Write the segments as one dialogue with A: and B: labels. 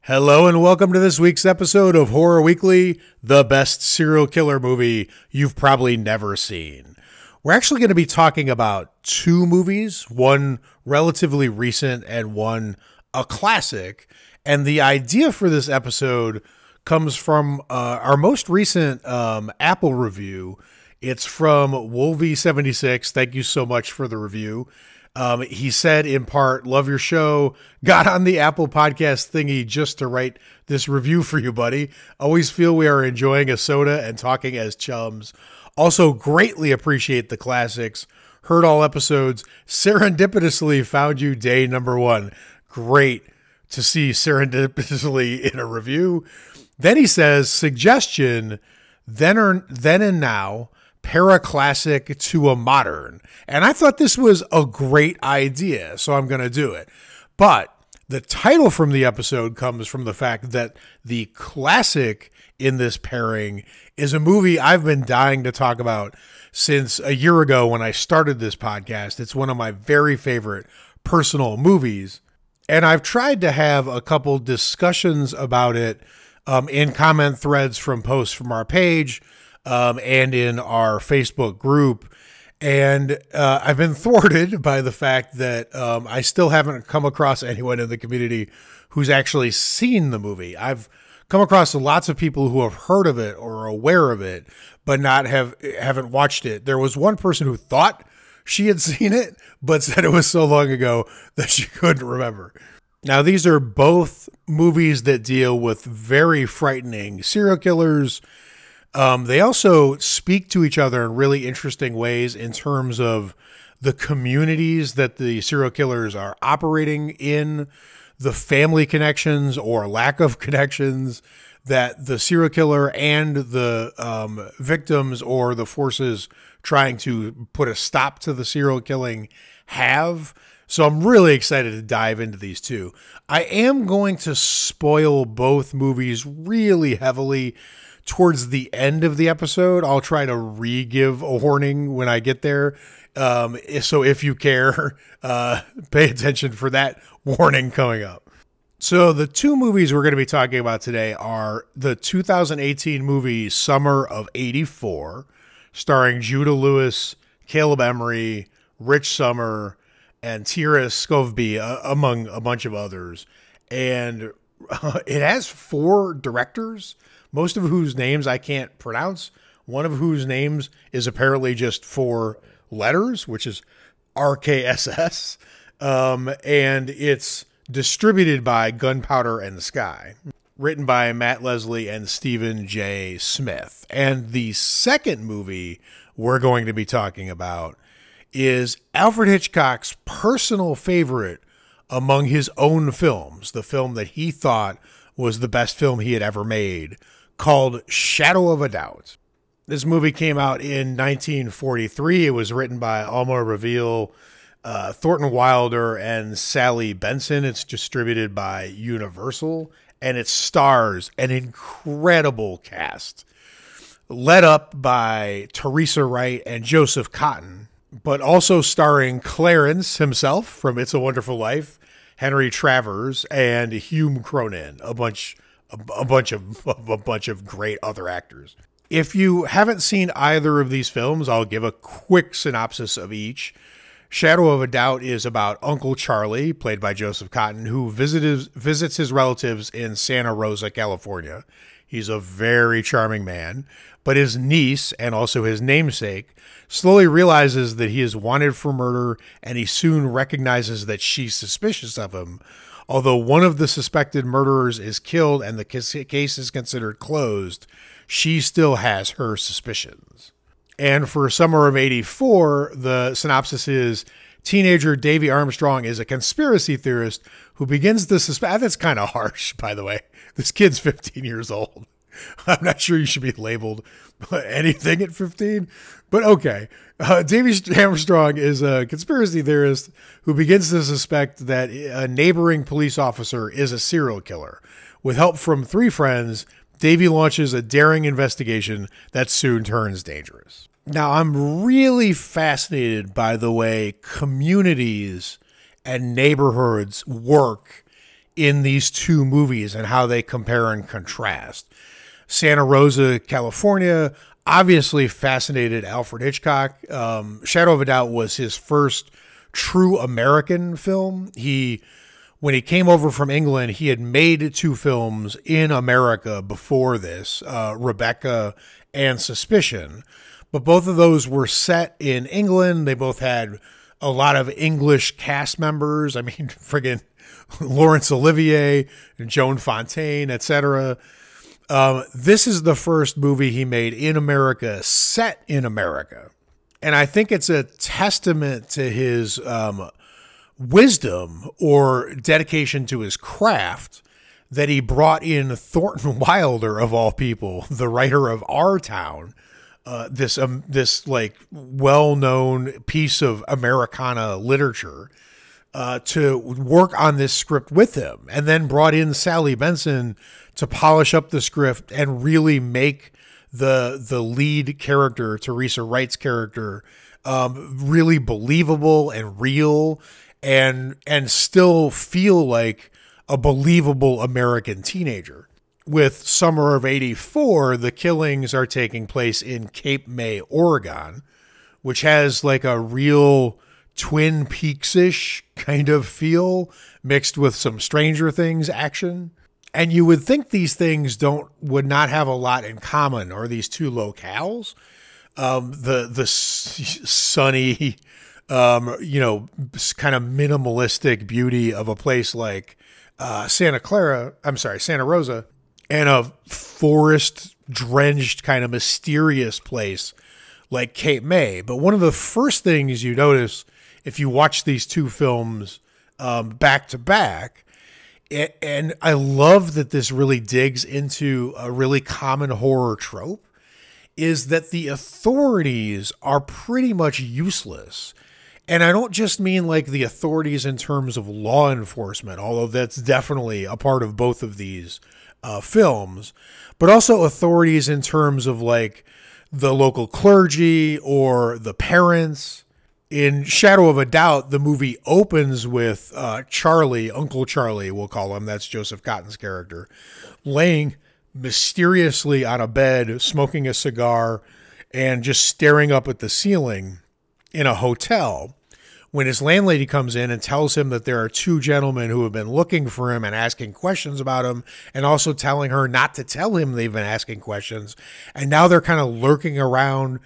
A: Hello and welcome to this week's episode of Horror Weekly, the best serial killer movie you've probably never seen. We're actually going to be talking about two movies, one relatively recent and one a classic. And the idea for this episode comes from our most recent Apple review. It's from Wolvie76. Thank you so much for the review. He said in part, love your show, got on the Apple podcast thingy just to write this review for you, buddy. Always feel we are enjoying a soda and talking as chums. Also greatly appreciate the classics. Heard all episodes. Serendipitously found you day number one. Great to see serendipitously in a review. Then he says, suggestion, then and now, paraclassic to a modern. And I thought this was a great idea, so I'm going to do it. But the title from the episode comes from the fact that the classic in this pairing is a movie I've been dying to talk about since a year ago when I started this podcast. It's one of my very favorite personal movies. And I've tried to have a couple discussions about it in comment threads from posts from our page, and in our Facebook group. And I've been thwarted by the fact that I still haven't come across anyone in the community who's actually seen the movie. I've come across lots of people who have heard of it or are aware of it, but haven't watched it. There was one person who thought she had seen it, but said it was so long ago that she couldn't remember. Now, these are both movies that deal with very frightening serial killers. They also speak to each other in really interesting ways in terms of the communities that the serial killers are operating in, the family connections or lack of connections that the serial killer and the victims or the forces trying to put a stop to the serial killing have. So I'm really excited to dive into these two. I am going to spoil both movies really heavily towards the end of the episode. I'll try to re-give a warning when I get there. So if you care, pay attention for that warning coming up. So the two movies we're going to be talking about today are the 2018 movie Summer of '84, starring Judah Lewis, Caleb Emery, Rich Sommer, and Tira Scoveby, among a bunch of others. And it has 4 directors, most of whose names I can't pronounce, one of whose names is apparently just 4 letters, which is RKSS. And it's distributed by Gunpowder and the Sky, written by Matt Leslie and Stephen J. Smith. And the second movie we're going to be talking about is Alfred Hitchcock's personal favorite among his own films, the film that he thought was the best film he had ever made, called Shadow of a Doubt. This movie came out in 1943. It was written by Almar Reveal, Thornton Wilder, and Sally Benson. It's distributed by Universal, and it stars an incredible cast, led up by Teresa Wright and Joseph Cotton, but also starring Clarence himself from It's a Wonderful Life, Henry Travers, and Hume Cronin, a bunch of great other actors. If you haven't seen either of these films, I'll give a quick synopsis of each. Shadow of a Doubt is about Uncle Charlie, played by Joseph Cotton, who visits his relatives in Santa Rosa, California. He's a very charming man, but his niece, and also his namesake, slowly realizes that he is wanted for murder, and he soon recognizes that she's suspicious of him. Although one of the suspected murderers is killed and the case is considered closed, she still has her suspicions. And for Summer of '84, the synopsis is, teenager Davy Armstrong is a conspiracy theorist who begins to suspect... That's kind of harsh, by the way. This kid's 15 years old. I'm not sure you should be labeled anything at 15, but okay. Davy Armstrong is a conspiracy theorist who begins to suspect that a neighboring police officer is a serial killer. With help from 3 friends, Davy launches a daring investigation that soon turns dangerous. Now, I'm really fascinated by the way communities and neighborhoods work in these two movies and how they compare and contrast. Santa Rosa, California, obviously fascinated Alfred Hitchcock. Shadow of a Doubt was his first true American film. When he came over from England, he had made two films in America before this, Rebecca and Suspicion. But both of those were set in England. They both had a lot of English cast members. I mean, friggin' Laurence Olivier, Joan Fontaine, etc. This is the first movie he made in America, set in America. And I think it's a testament to his wisdom or dedication to his craft that he brought in Thornton Wilder, of all people, the writer of Our Town, this like well-known piece of Americana literature, to work on this script with him, and then brought in Sally Benson to polish up the script and really make the lead character, Teresa Wright's character, really believable and real, and still feel like a believable American teenager. With Summer of '84, the killings are taking place in Cape May, Oregon, which has like a real Twin Peaks-ish kind of feel mixed with some Stranger Things action. And you would think these things would not have a lot in common, or these two locales. The sunny, kind of minimalistic beauty of a place like Santa Rosa, and a forest-drenched kind of mysterious place like Cape May. But one of the first things you notice if you watch these two films back to back, and I love that this really digs into a really common horror trope, is that the authorities are pretty much useless. And I don't just mean like the authorities in terms of law enforcement, although that's definitely a part of both of these films, but also authorities in terms of like the local clergy or the parents. In Shadow of a Doubt, the movie opens with Charlie, Uncle Charlie, we'll call him, that's Joseph Cotton's character, laying mysteriously on a bed, smoking a cigar, and just staring up at the ceiling in a hotel, when his landlady comes in and tells him that there are two gentlemen who have been looking for him and asking questions about him, and also telling her not to tell him they've been asking questions. And now they're kind of lurking around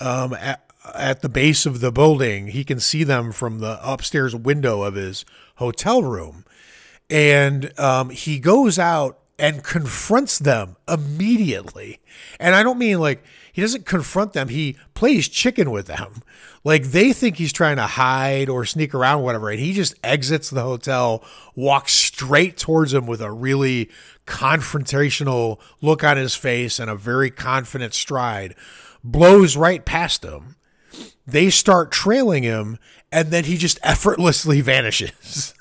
A: at the base of the building. He can see them from the upstairs window of his hotel room. And he goes out and confronts them immediately. And I don't mean like, he doesn't confront them. He plays chicken with them. Like they think he's trying to hide or sneak around, whatever. And he just exits the hotel, walks straight towards them with a really confrontational look on his face and a very confident stride, blows right past them. They start trailing him, and then he just effortlessly vanishes.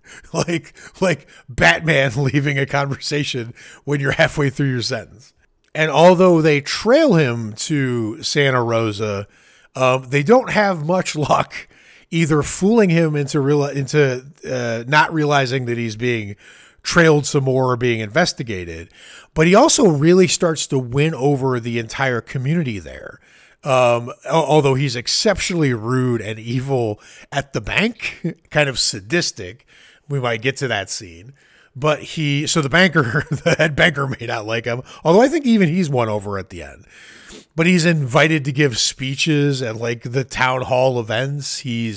A: like Batman leaving a conversation when you're halfway through your sentence. And although they trail him to Santa Rosa, they don't have much luck either fooling him into not realizing that he's being trailed some more or being investigated. But he also really starts to win over the entire community there. Although he's exceptionally rude and evil at the bank, kind of sadistic. We might get to that scene. But the head banker may not like him, although I think even he's won over at the end. But he's invited to give speeches at like the town hall events. He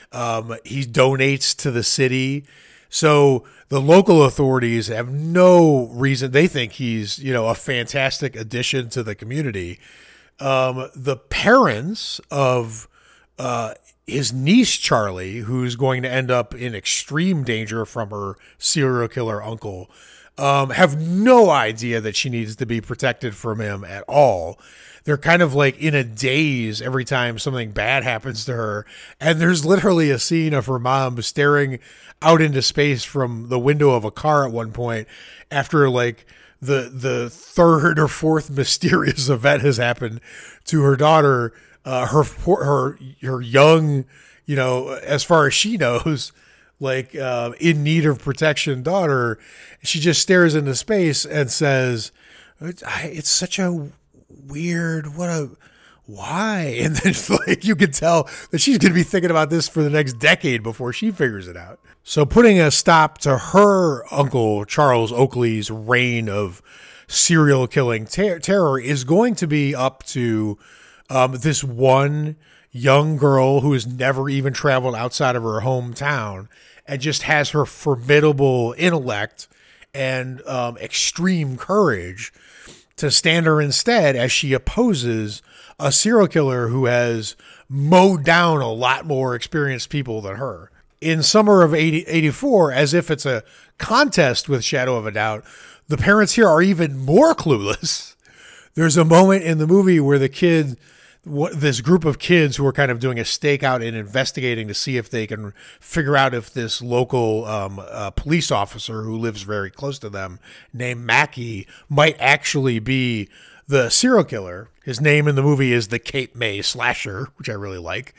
A: donates to the city. So the local authorities have no reason. They think he's, a fantastic addition to the community. The parents of his niece, Charlie, who's going to end up in extreme danger from her serial killer uncle, have no idea that she needs to be protected from him at all. They're kind of like in a daze every time something bad happens to her. And there's literally a scene of her mom staring out into space from the window of a car at one point after like the third or fourth mysterious event has happened to her daughter. Her young, as far as she knows, like in need of protection daughter. She just stares into space and says, it's such a weird, why? And then like you can tell that she's going to be thinking about this for the next decade before she figures it out. So putting a stop to her uncle Charles Oakley's reign of serial killing terror is going to be up to this one young girl who has never even traveled outside of her hometown and just has her formidable intellect and extreme courage to stand her instead as she opposes a serial killer who has mowed down a lot more experienced people than her. In summer of 84, as if it's a contest with Shadow of a Doubt, the parents here are even more clueless. There's a moment in the movie where this group of kids who are kind of doing a stakeout and investigating to see if they can figure out if this local police officer who lives very close to them named Mackey might actually be the serial killer. His name in the movie is the Cape May Slasher, which I really like.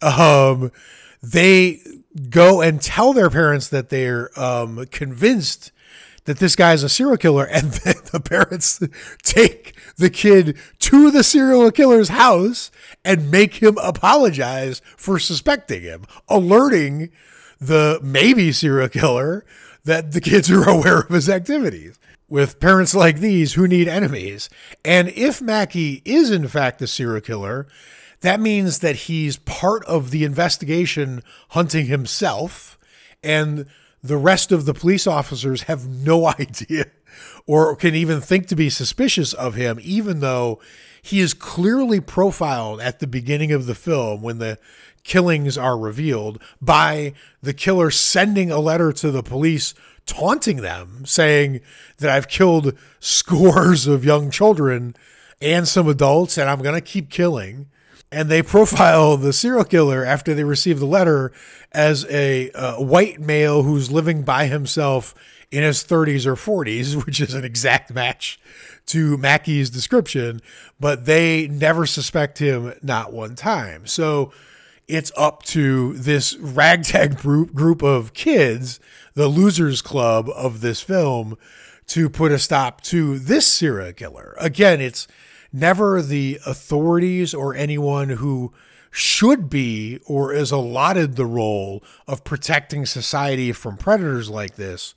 A: They go and tell their parents that they're convinced that this guy's a serial killer, and then the parents take the kid to the serial killer's house and make him apologize for suspecting him, alerting the maybe serial killer that the kids are aware of his activities. With parents like these, who need enemies? And if Mackey is in fact the serial killer, that means that he's part of the investigation hunting himself, and the rest of the police officers have no idea or can even think to be suspicious of him, even though he is clearly profiled at the beginning of the film when the killings are revealed by the killer sending a letter to the police taunting them, saying that I've killed scores of young children and some adults, and I'm going to keep killing. And they profile the serial killer after they receive the letter as a white male who's living by himself in his 30s or 40s, which is an exact match to Mackey's description, but they never suspect him, not one time. So it's up to this ragtag group of kids, the losers club of this film, to put a stop to this serial killer. Again, it's never the authorities or anyone who should be or is allotted the role of protecting society from predators like this.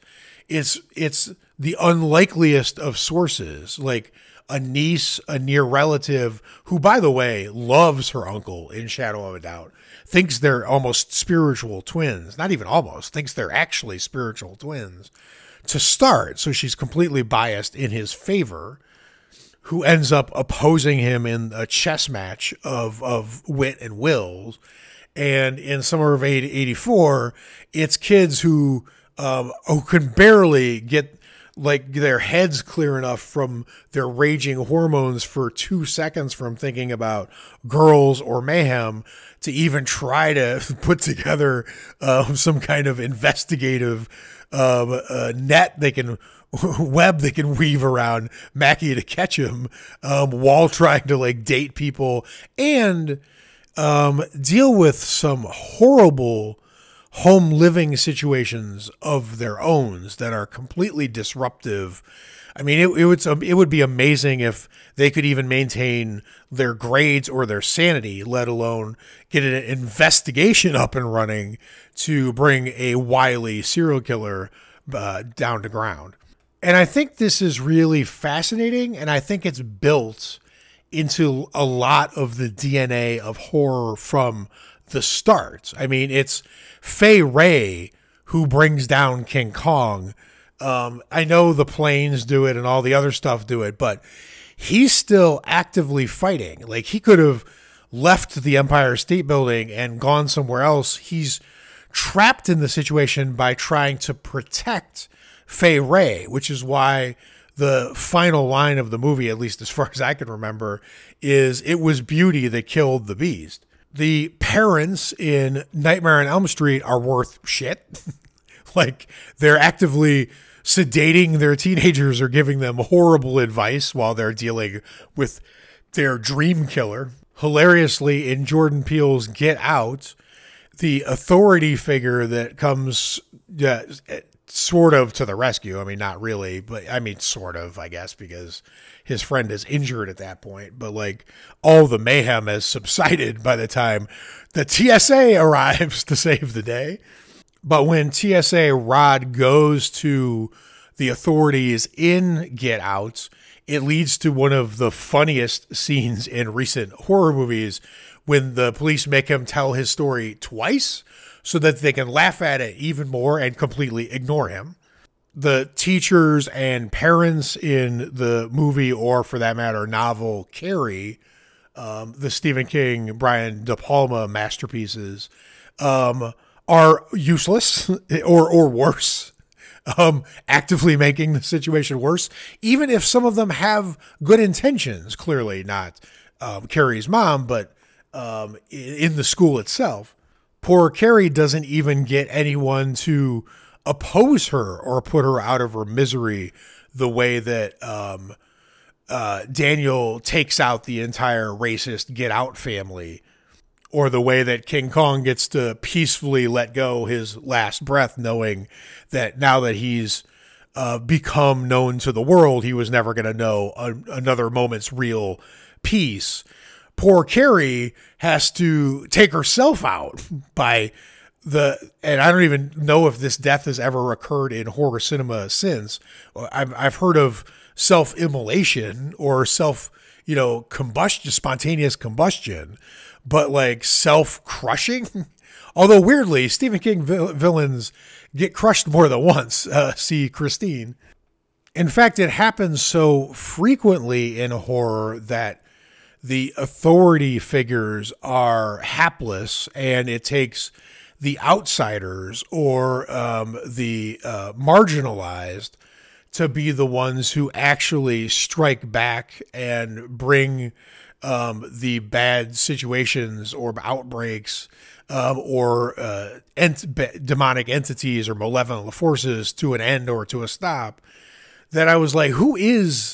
A: It's the unlikeliest of sources, like a niece, a near relative who, by the way, loves her uncle in Shadow of a Doubt, thinks they're almost spiritual twins, not even almost, thinks they're actually spiritual twins to start. So she's completely biased in his favor, who ends up opposing him in a chess match of wit and wills. And in summer of 84, it's kids who can barely get like their heads clear enough from their raging hormones for 2 seconds from thinking about girls or mayhem to even try to put together some kind of investigative net they can weave around Mackey to catch him while trying to like date people and deal with some horrible home living situations of their own that are completely disruptive. I mean, it would be amazing if they could even maintain their grades or their sanity, let alone get an investigation up and running to bring a wily serial killer down to ground. And I think this is really fascinating, and I think it's built into a lot of the DNA of horror from the start. I mean, it's Fay Wray who brings down King Kong. I know the planes do it and all the other stuff do it, but he's still actively fighting. Like, he could have left the Empire State Building and gone somewhere else. He's trapped in the situation by trying to protect Fay Wray, which is why the final line of the movie, at least as far as I can remember, is it was beauty that killed the beast. The parents in Nightmare on Elm Street are worth shit. Like, they're actively sedating their teenagers or giving them horrible advice while they're dealing with their dream killer. Hilariously, in Jordan Peele's Get Out, the authority figure that comes sort of to the rescue. I mean, not really, but I mean, sort of, I guess, because his friend is injured at that point. But like all the mayhem has subsided by the time the TSA arrives to save the day. But when TSA Rod goes to the authorities in Get Out, it leads to one of the funniest scenes in recent horror movies when the police make him tell his story twice so that they can laugh at it even more and completely ignore him. The teachers and parents in the movie, or for that matter, novel Carrie, the Stephen King, Brian De Palma masterpieces, are useless or worse, actively making the situation worse, even if some of them have good intentions. Clearly not Carrie's mom, but in the school itself. Poor Carrie doesn't even get anyone to oppose her or put her out of her misery the way that Daniel takes out the entire racist Get Out family, or the way that King Kong gets to peacefully let go his last breath, knowing that now that he's become known to the world, he was never going to know another moment's real peace. Poor Carrie has to take herself out by and I don't even know if this death has ever occurred in horror cinema since. I've heard of self-immolation or combustion, spontaneous combustion, but like self-crushing. Although weirdly, Stephen King villains get crushed more than once. See Christine. In fact, it happens so frequently in horror that the authority figures are hapless, and it takes the outsiders or the marginalized to be the ones who actually strike back and bring the bad situations or outbreaks or demonic entities or malevolent forces to an end or to a stop. That I was like, what is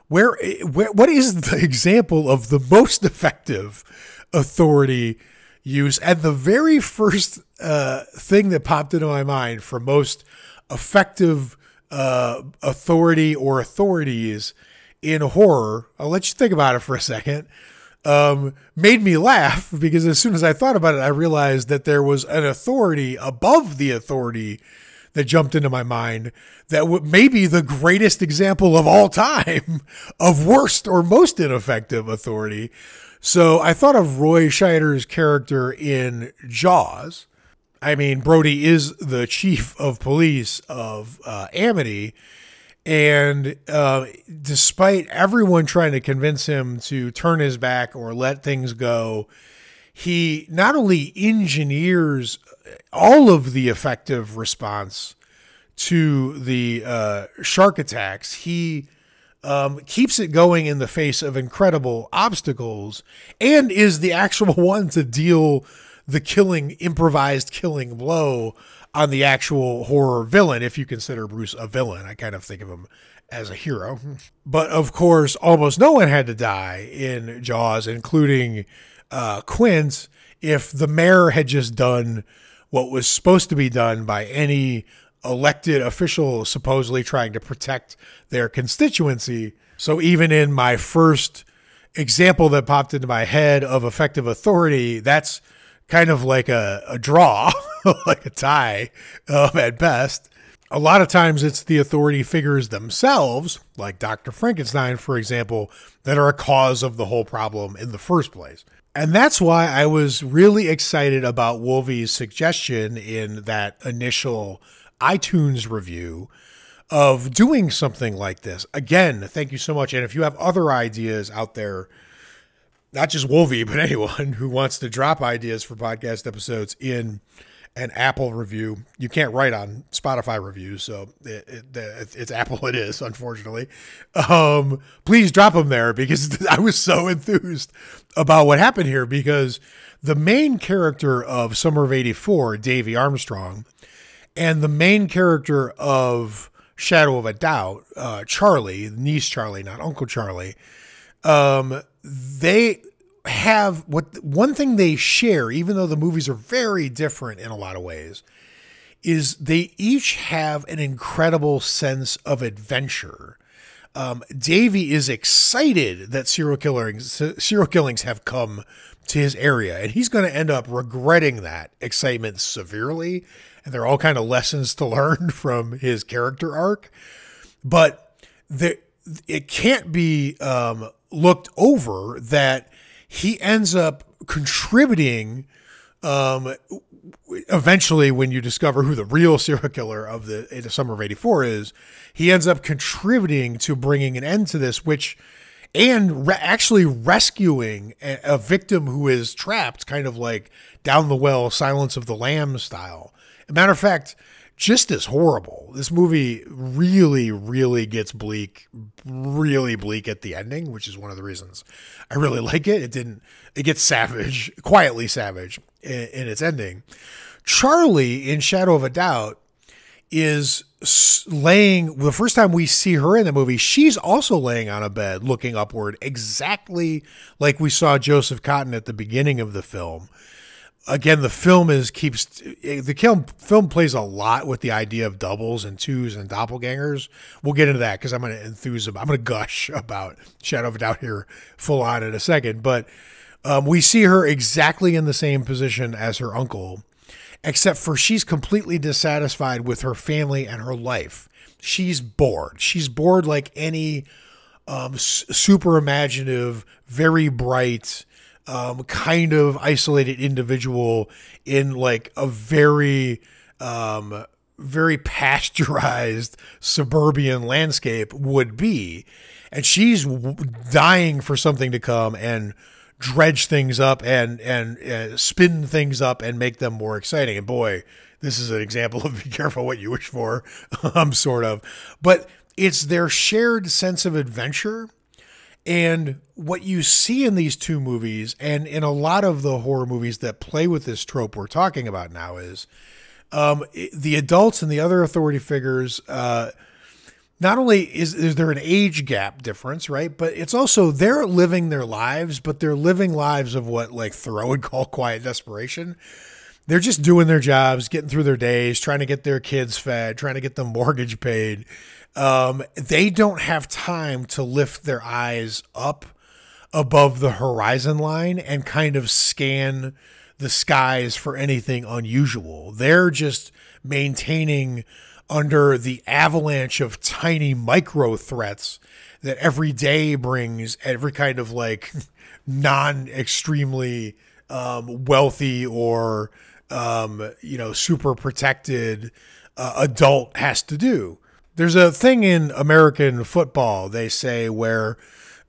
A: the example of the most effective authority use? And the very first thing that popped into my mind for most effective authority or authorities in horror, I'll let you think about it for a second, made me laugh, because as soon as I thought about it, I realized that there was an authority above the authority that jumped into my mind that may be the greatest example of all time of worst or most ineffective authority. So I thought of Roy Scheider's character in Jaws. I mean, Brody is the chief of police of Amity, and despite everyone trying to convince him to turn his back or let things go, he not only engineers all of the effective response to the shark attacks, he keeps it going in the face of incredible obstacles, and is the actual one to deal the improvised killing blow on the actual horror villain, if you consider Bruce a villain. I kind of think of him as a hero. But of course, almost no one had to die in Jaws, including Quint. If the mayor had just done what was supposed to be done by any elected official supposedly trying to protect their constituency. So even in my first example that popped into my head of effective authority, that's kind of like a draw, like a tie at best. A lot of times it's the authority figures themselves, like Dr. Frankenstein, for example, that are a cause of the whole problem in the first place. And that's why I was really excited about Wolvie's suggestion in that initial iTunes review of doing something like this. Again, thank you so much. And if you have other ideas out there, not just Wolvie, but anyone who wants to drop ideas for podcast episodes in an Apple review, you can't write on Spotify reviews, so it's Apple it is, unfortunately. Please drop them there, because I was so enthused about what happened here, because the main character of Summer of '84, Davy Armstrong, and the main character of Shadow of a Doubt, Charlie, niece Charlie, not Uncle Charlie, they have one thing they share, even though the movies are very different in a lot of ways, is they each have an incredible sense of adventure. Davey is excited that serial killings have come to his area, and he's going to end up regretting that excitement severely. And they're all kind of lessons to learn from his character arc. But it can't be looked over that he ends up contributing eventually, when you discover who the real serial killer of the summer of '84 is, he ends up contributing to bringing an end to this, actually rescuing a victim who is trapped, kind of like down the well, Silence of the Lambs style. As a matter of fact, just as horrible. This movie really, really gets really bleak at the ending, which is one of the reasons I really like it. It gets savage, quietly savage in its ending. Charlie in Shadow of a Doubt is laying, the first time we see her in the movie, she's also laying on a bed looking upward, exactly like we saw Joseph Cotten at the beginning of the film. Again, the film plays a lot with the idea of doubles and twos and doppelgangers. We'll get into that because I'm going to gush about Shadow of a Doubt here full on in a second. But we see her exactly in the same position as her uncle, except for she's completely dissatisfied with her family and her life. She's bored. She's bored like any super imaginative, very bright, kind of isolated individual in like a very pasteurized suburban landscape would be. And she's dying for something to come and dredge things up and spin things up and make them more exciting. And boy, this is an example of be careful what you wish for, sort of. But it's their shared sense of adventure. And what you see in these two movies, and in a lot of the horror movies that play with this trope we're talking about now, is the adults and the other authority figures, not only is there an age gap difference, right? But it's also they're living their lives, but they're living lives of what like Thoreau would call quiet desperation. They're just doing their jobs, getting through their days, trying to get their kids fed, trying to get the mortgage paid. They don't have time to lift their eyes up above the horizon line and kind of scan the skies for anything unusual. They're just maintaining under the avalanche of tiny micro threats that every day brings, every kind of like non-extremely wealthy or super protected adult has to do. There's a thing in American football, they say, where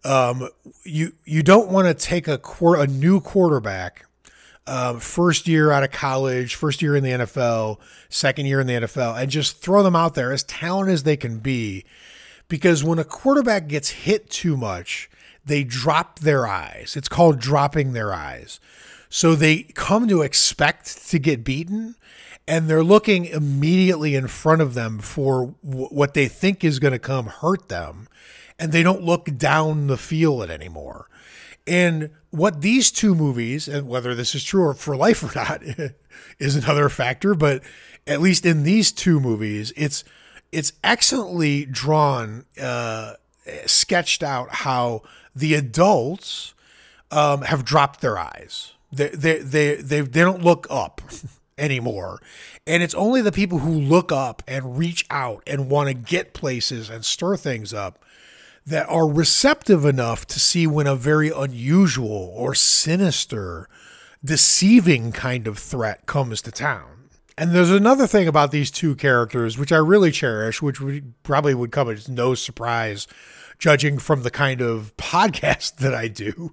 A: you don't want to take a new quarterback first year out of college, first year in the NFL, second year in the NFL, and just throw them out there as talented as they can be. Because when a quarterback gets hit too much, they drop their eyes. It's called dropping their eyes. So they come to expect to get beaten, and they're looking immediately in front of them for what they think is going to come hurt them, and they don't look down the field anymore. And what these two movies, and whether this is true or for life or not, is another factor, but at least in these two movies, it's excellently drawn, sketched out how the adults have dropped their eyes. They don't look up anymore. And it's only the people who look up and reach out and want to get places and stir things up that are receptive enough to see when a very unusual or sinister, deceiving kind of threat comes to town. And there's another thing about these two characters, which I really cherish, which probably would come as no surprise, judging from the kind of podcast that I do,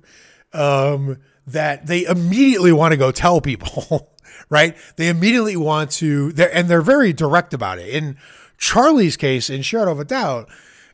A: that they immediately want to go tell people, right? They immediately want to, and they're very direct about it. In Charlie's case, in Shadow of a Doubt,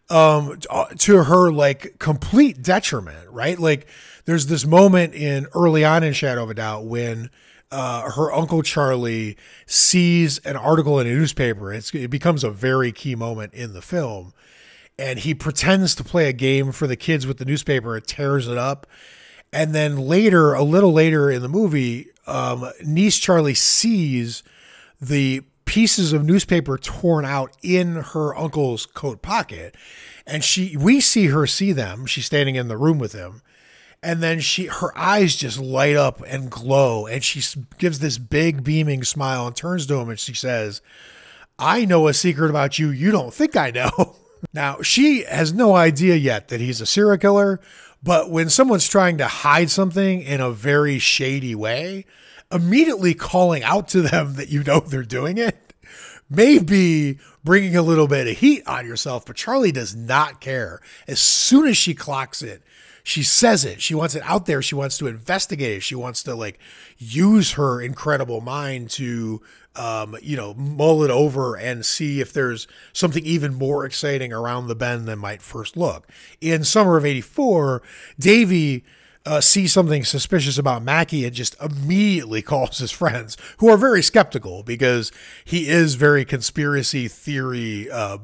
A: to her like complete detriment, right? Like there's this moment early on in Shadow of a Doubt when her Uncle Charlie sees an article in a newspaper. It becomes a very key moment in the film. And he pretends to play a game for the kids with the newspaper. It tears it up. And then later, a little later in the movie, niece Charlie sees the pieces of newspaper torn out in her uncle's coat pocket. And we see her see them. She's standing in the room with him. And then her eyes just light up and glow. And she gives this big beaming smile and turns to him and she says, "I know a secret about you don't think I know." Now, she has no idea yet that he's a serial killer. But when someone's trying to hide something in a very shady way, immediately calling out to them that you know they're doing it may be bringing a little bit of heat on yourself. But Charlie does not care. As soon as she clocks it, she says it. She wants it out there. She wants to investigate it. She wants to use her incredible mind to, mull it over and see if there's something even more exciting around the bend than might first look. In summer of '84, Davey sees something suspicious about Mackie and just immediately calls his friends, who are very skeptical because he is very conspiracy theory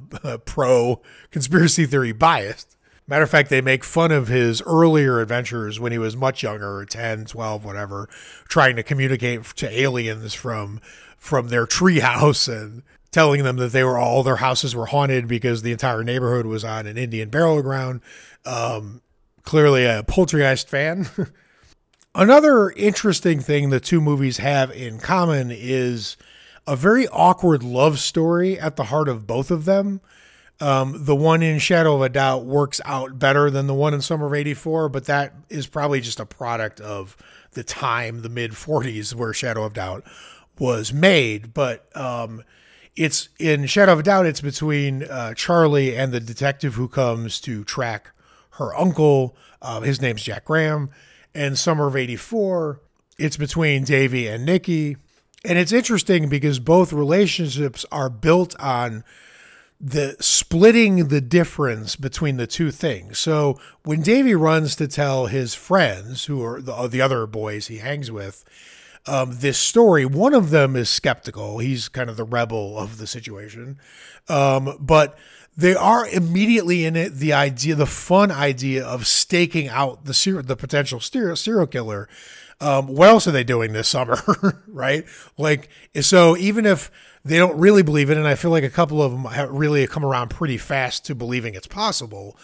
A: biased. Matter of fact, they make fun of his earlier adventures when he was much younger, 10, 12, whatever, trying to communicate to aliens from their treehouse and telling them that all their houses were haunted because the entire neighborhood was on an Indian burial ground. Clearly a Poltergeist fan. Another interesting thing the two movies have in common is a very awkward love story at the heart of both of them. The one in Shadow of a Doubt works out better than the one in Summer of '84, but that is probably just a product of the time, the mid 40s, where Shadow of Doubt was made. But it's in Shadow of a Doubt, it's between Charlie and the detective who comes to track her uncle. His name's Jack Graham. And Summer of '84, it's between Davey and Nikki. And it's interesting because both relationships are built on the splitting the difference between the two things. So when Davey runs to tell his friends, who are the other boys he hangs with, this story, one of them is skeptical. He's kind of the rebel of the situation. But they are immediately in it the fun idea of staking out the potential serial killer. What else are they doing this summer? Right? So even if they don't really believe it, and I feel like a couple of them have really come around pretty fast to believing it's possible,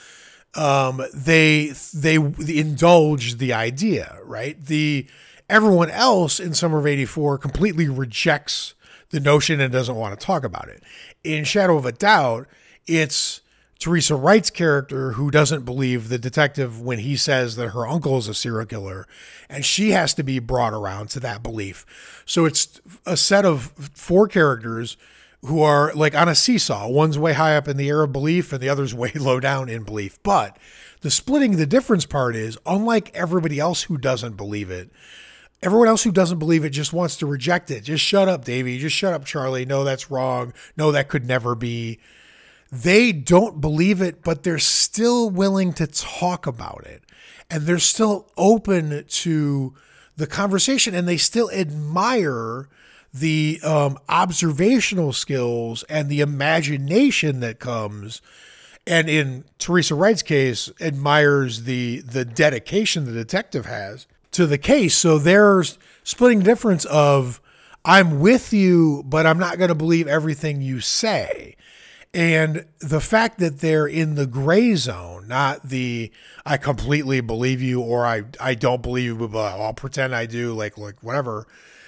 A: they indulge the idea, right? Everyone else in Summer of '84 completely rejects the notion and doesn't want to talk about it. In Shadow of a Doubt, it's Teresa Wright's character who doesn't believe the detective when he says that her uncle is a serial killer, and she has to be brought around to that belief. So it's a set of four characters who are on a seesaw. One's way high up in the air of belief and the other's way low down in belief. But the splitting the difference part is, unlike everybody else who doesn't believe it, everyone else who doesn't believe it just wants to reject it. Just shut up, Davey. Just shut up, Charlie. No, that's wrong. No, that could never be. They don't believe it, but they're still willing to talk about it. And they're still open to the conversation, and they still admire the observational skills and the imagination that comes. And in Teresa Wright's case, admires the dedication the detective has to the case. So there's splitting the difference of, I'm with you, but I'm not going to believe everything you say. And the fact that they're in the gray zone, not the I completely believe you or I don't believe you, but I'll pretend I do, whatever,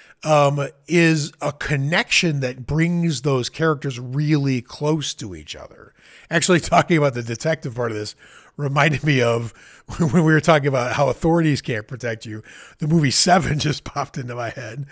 A: is a connection that brings those characters really close to each other. Actually, talking about the detective part of this reminded me of when we were talking about how authorities can't protect you. The movie Seven just popped into my head.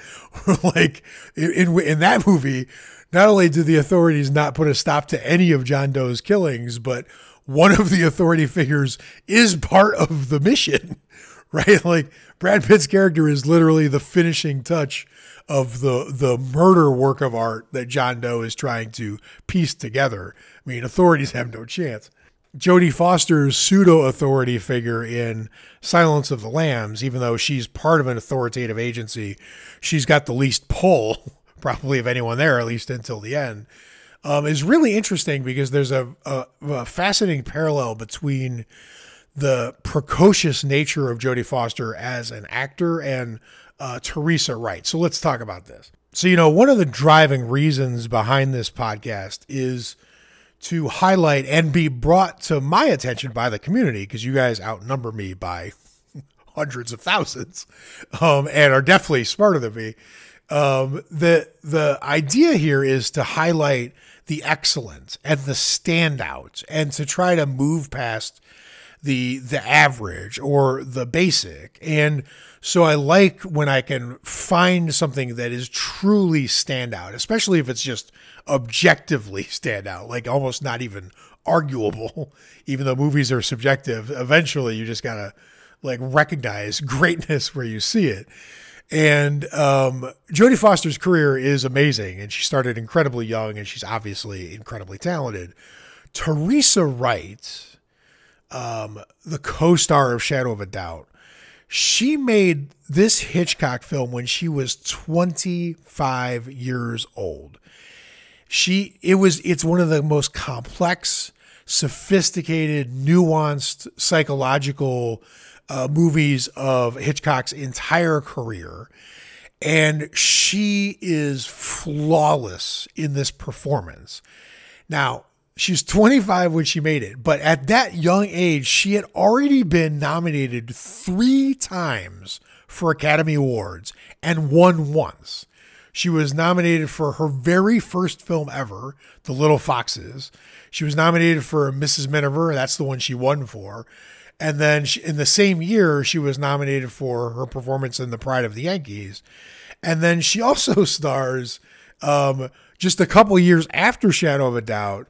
A: In that movie, not only did the authorities not put a stop to any of John Doe's killings, but one of the authority figures is part of the mission, right? Brad Pitt's character is literally the finishing touch of the murder work of art that John Doe is trying to piece together. I mean, authorities have no chance. Jodie Foster's pseudo-authority figure in Silence of the Lambs, even though she's part of an authoritative agency, she's got the least pull, probably of anyone there, at least until the end, is really interesting because there's a fascinating parallel between the precocious nature of Jodie Foster as an actor and Teresa Wright. So let's talk about this. So, one of the driving reasons behind this podcast is to highlight and be brought to my attention by the community, because you guys outnumber me by hundreds of thousands, and are definitely smarter than me. The idea here is to highlight the excellent and the standout, and to try to move past the average or the basic. And so I like when I can find something that is truly standout, especially if it's just objectively standout, like almost not even arguable, even though movies are subjective. Eventually you just gotta like recognize greatness where you see it. And Jodie Foster's career is amazing, and she started incredibly young, and she's obviously incredibly talented. Teresa Wright, the co-star of Shadow of a Doubt, she made this Hitchcock film when she was 25 years old. It's one of the most complex, sophisticated, nuanced, psychological movies of Hitchcock's entire career. And she is flawless in this performance. Now, she's 25 when she made it, but at that young age, she had already been nominated 3 times for Academy Awards and won once. She was nominated for her very first film ever, The Little Foxes. She was nominated for Mrs. Miniver, that's the one she won for. And then in the same year, she was nominated for her performance in The Pride of the Yankees. And then she also stars just a couple years after Shadow of a Doubt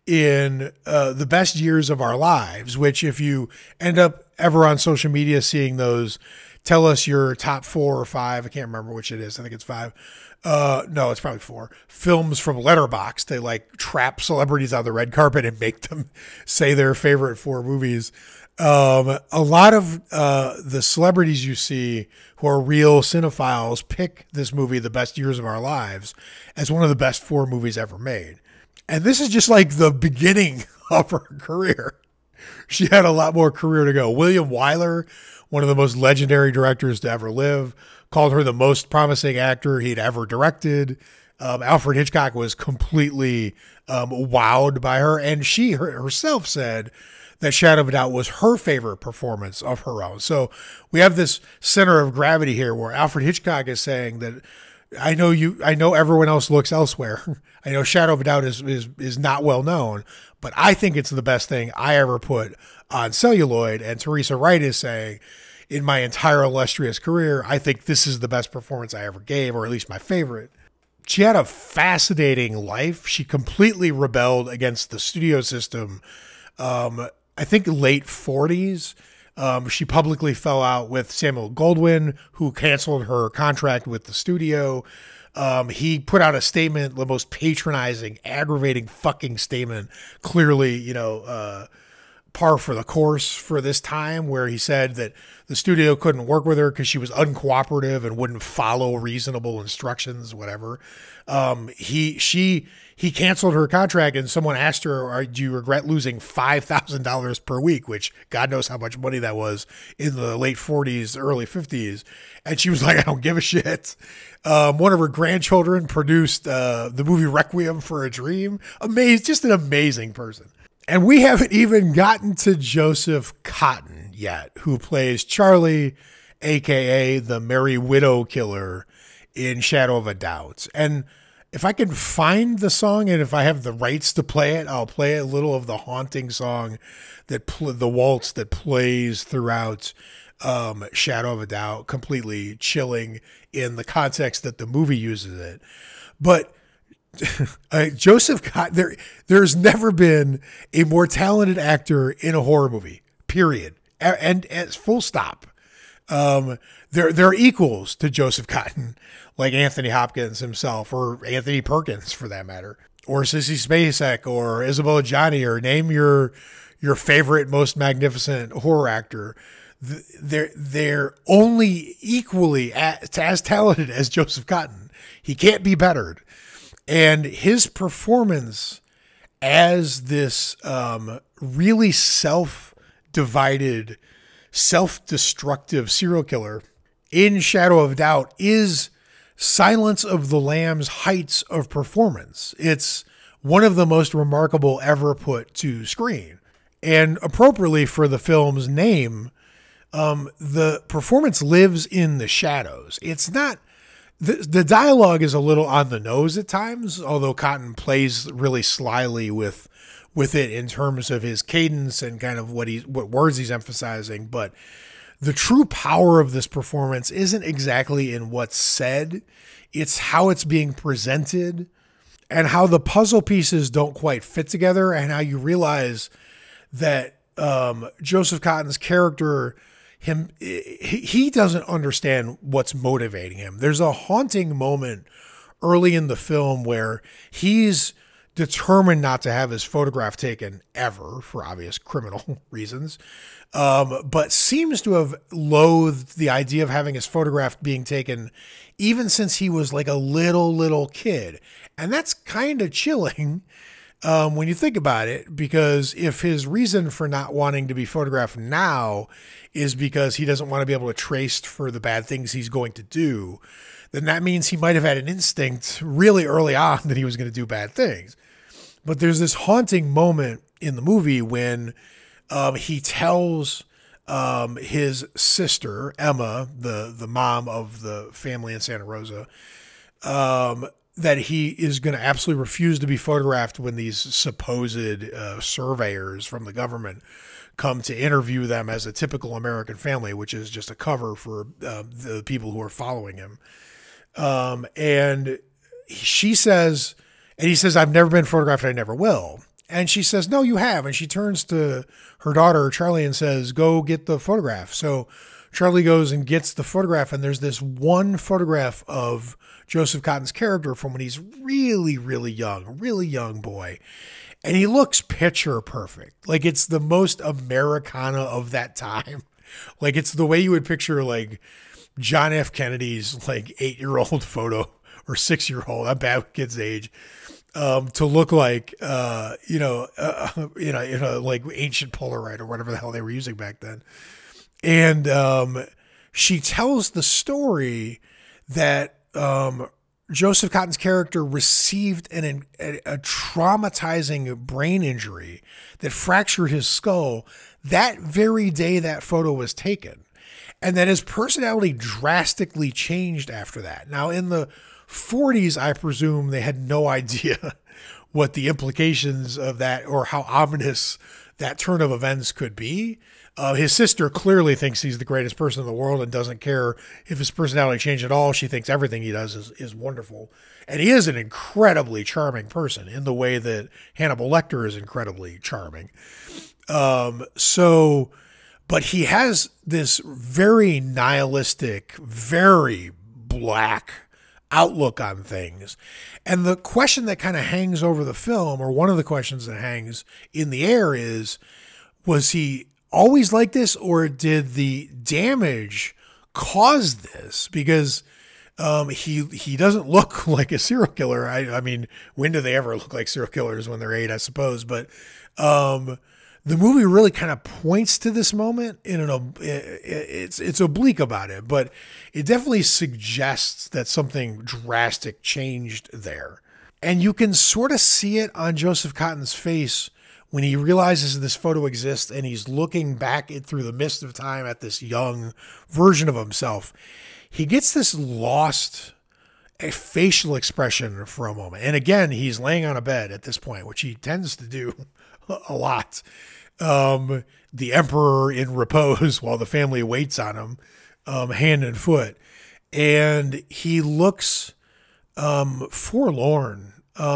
A: in The Best Years of Our Lives, which if you end up ever on social media seeing those, tell us your top 4 or 5. I can't remember which it is. I think it's 5. No, it's probably 4 films from Letterboxd. They like trap celebrities on the red carpet and make them say their favorite 4 movies. A lot of the celebrities you see who are real cinephiles pick this movie, The Best Years of Our Lives, as one of the best 4 movies ever made. And this is just like the beginning of her career. She had a lot more career to go. William Wyler, one of the most legendary directors to ever live, called her the most promising actor he'd ever directed. Alfred Hitchcock was completely wowed by her. And she herself said that Shadow of a Doubt was her favorite performance of her own. So we have this center of gravity here where Alfred Hitchcock is saying that I know everyone else looks elsewhere. I know Shadow of a Doubt is not well known, but I think it's the best thing I ever put on celluloid. And Teresa Wright is saying, in my entire illustrious career, I think this is the best performance I ever gave, or at least my favorite. She had a fascinating life. She completely rebelled against the studio system. I think late 40s. She publicly fell out with Samuel Goldwyn, who canceled her contract with the studio. He put out a statement, the most patronizing, aggravating fucking statement, clearly, par for the course for this time, where he said that the studio couldn't work with her because she was uncooperative and wouldn't follow reasonable instructions, whatever. He canceled her contract, and someone asked her, do you regret losing $5,000 per week, which God knows how much money that was in the late 40s, early 50s. And she was like, I don't give a shit. One of her grandchildren produced the movie Requiem for a Dream. Just an amazing person. And we haven't even gotten to Joseph Cotten yet, who plays Charlie, a.k.a. the Merry Widow Killer in Shadow of a Doubt. And if I can find the song, and if I have the rights to play it, I'll play a little of the haunting song, the waltz that plays throughout Shadow of a Doubt, completely chilling in the context that the movie uses it. But Joseph Cotten, there's never been a more talented actor in a horror movie, period. And full stop. There are equals to Joseph Cotten, like Anthony Hopkins himself, or Anthony Perkins for that matter, or Sissy Spacek, or Isabella Gianni, or name your favorite, most magnificent horror actor. They're only equally as talented as Joseph Cotten. He can't be bettered. And his performance as this really divided, self-destructive serial killer in Shadow of Doubt is Silence of the Lambs' heights of performance. It's one of the most remarkable ever put to screen. And appropriately for the film's name, the performance lives in the shadows. It's not, the dialogue is a little on the nose at times, although Cotton plays really slyly with it in terms of his cadence and kind of what words he's emphasizing. But the true power of this performance isn't exactly in what's said. It's how it's being presented and how the puzzle pieces don't quite fit together, and how you realize that Joseph Cotton's character, he doesn't understand what's motivating him. There's a haunting moment early in the film where he's determined not to have his photograph taken ever, for obvious criminal reasons, but seems to have loathed the idea of having his photograph being taken even since he was like a little kid. And that's kind of chilling when you think about it, because if his reason for not wanting to be photographed now is because he doesn't want to be able to trace for the bad things he's going to do, then that means he might have had an instinct really early on that he was going to do bad things. But there's this haunting moment in the movie when he tells his sister, Emma, the mom of the family in Santa Rosa, that he is going to absolutely refuse to be photographed when these supposed surveyors from the government come to interview them as a typical American family, which is just a cover for the people who are following him. And she says, and he says, "I've never been photographed. I never will." And she says, "No, you have." And she turns to her daughter, Charlie, and says, "Go get the photograph." So Charlie goes and gets the photograph. And there's this one photograph of Joseph Cotton's character from when he's really young, a really young boy. And he looks picture perfect. Like, it's the most Americana of that time. Like, it's the way you would picture like John F. Kennedy's like 8-year-old photo or 6-year-old, I'm bad with kids' age, to look like, like ancient Polaroid or whatever the hell they were using back then. And she tells the story that Joseph Cotton's character received a traumatizing brain injury that fractured his skull that very day that photo was taken, and that his personality drastically changed after that. Now, in the 40s, I presume they had no idea what the implications of that or how ominous that turn of events could be. His sister clearly thinks he's the greatest person in the world and doesn't care if his personality changed at all. She thinks everything he does is wonderful. And he is an incredibly charming person in the way that Hannibal Lecter is incredibly charming. But he has this very nihilistic, very black outlook on things. And the question that kind of hangs over the film, or one of the questions that hangs in the air, is, was he always like this, or did the damage cause this? Because he doesn't look like a serial killer. I mean, when do they ever look like serial killers? When they're 8, I suppose. But the movie really kind of points to this moment it's oblique about it, but it definitely suggests that something drastic changed there. And you can sort of see it on Joseph Cotton's face when he realizes this photo exists and he's looking back through the mist of time at this young version of himself. He gets this lost facial expression for a moment. And again, he's laying on a bed at this point, which he tends to do a lot. The emperor in repose while the family waits on him, hand and foot. And he looks forlorn.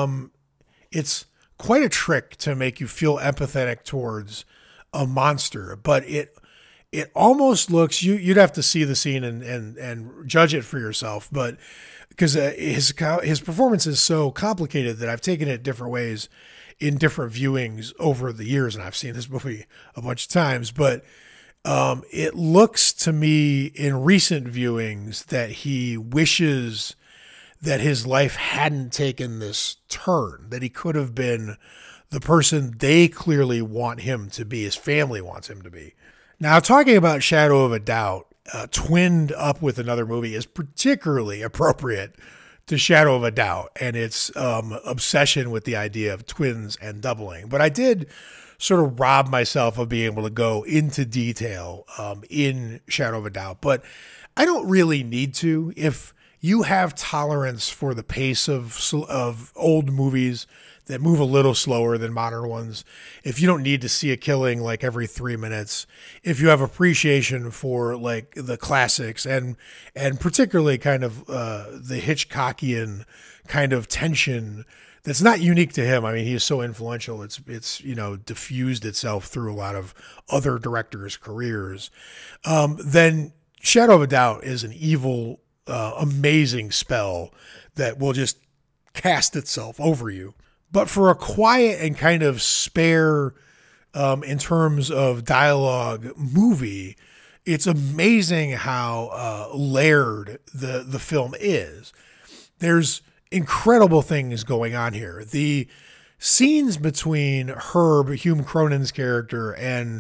A: It's quite a trick to make you feel empathetic towards a monster, but it almost looks, you'd have to see the scene and judge it for yourself, but because his performance is so complicated that I've taken it different ways in different viewings over the years, and I've seen this movie a bunch of times, but it looks to me in recent viewings that he wishes that his life hadn't taken this turn, that he could have been the person they clearly want him to be, his family wants him to be. Now, talking about Shadow of a Doubt, twinned up with another movie is particularly appropriate to Shadow of a Doubt and its obsession with the idea of twins and doubling. But I did sort of rob myself of being able to go into detail in Shadow of a Doubt, but I don't really need to. If you have tolerance for the pace of old movies that move a little slower than modern ones, if you don't need to see a killing like every 3 minutes, if you have appreciation for like the classics and particularly kind of the Hitchcockian kind of tension that's not unique to him. I mean, he is so influential. It's diffused itself through a lot of other directors' careers. Then Shadow of a Doubt is an evil, amazing spell that will just cast itself over you. But for a quiet and kind of spare, in terms of dialogue movie, it's amazing how layered the film is. There's incredible things going on here. The scenes between Herb, Hume Cronyn's character, and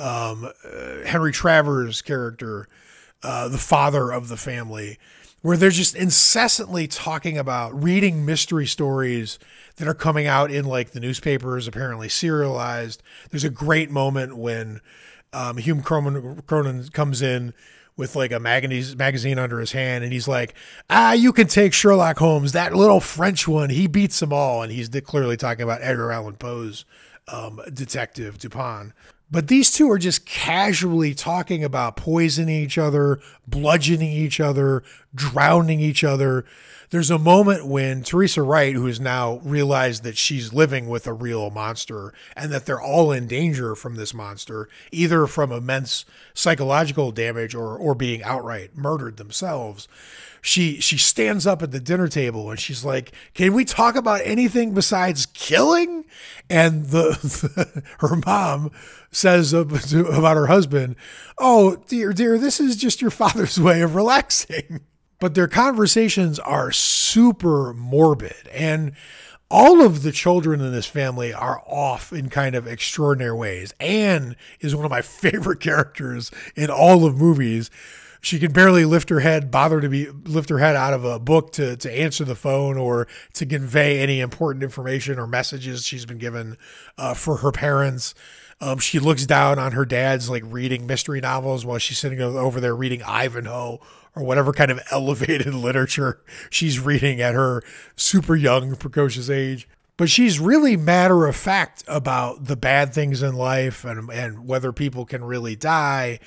A: Henry Travers' character, the father of the family, where they're just incessantly talking about reading mystery stories that are coming out in like the newspapers, apparently serialized. There's a great moment when Hume Cronyn comes in with like a magazine under his hand, and he's like, you can take Sherlock Holmes, that little French one, he beats them all. And he's clearly talking about Edgar Allan Poe's detective Dupin. But these two are just casually talking about poisoning each other, bludgeoning each other, drowning each other. There's a moment when Teresa Wright, who has now realized that she's living with a real monster and that they're all in danger from this monster, either from immense psychological damage or being outright murdered themselves. She stands up at the dinner table and she's like, "Can we talk about anything besides killing?" And her mom says about her husband, "Oh, dear, this is just your father's way of relaxing." But their conversations are super morbid, and all of the children in this family are off in kind of extraordinary ways. Anne is one of my favorite characters in all of movies. She can barely lift her head out of a book to answer the phone or to convey any important information or messages she's been given for her parents. She looks down on her dad's like reading mystery novels while she's sitting over there reading Ivanhoe or whatever kind of elevated literature she's reading at her super young, precocious age. But she's really matter of fact about the bad things in life and whether people can really die.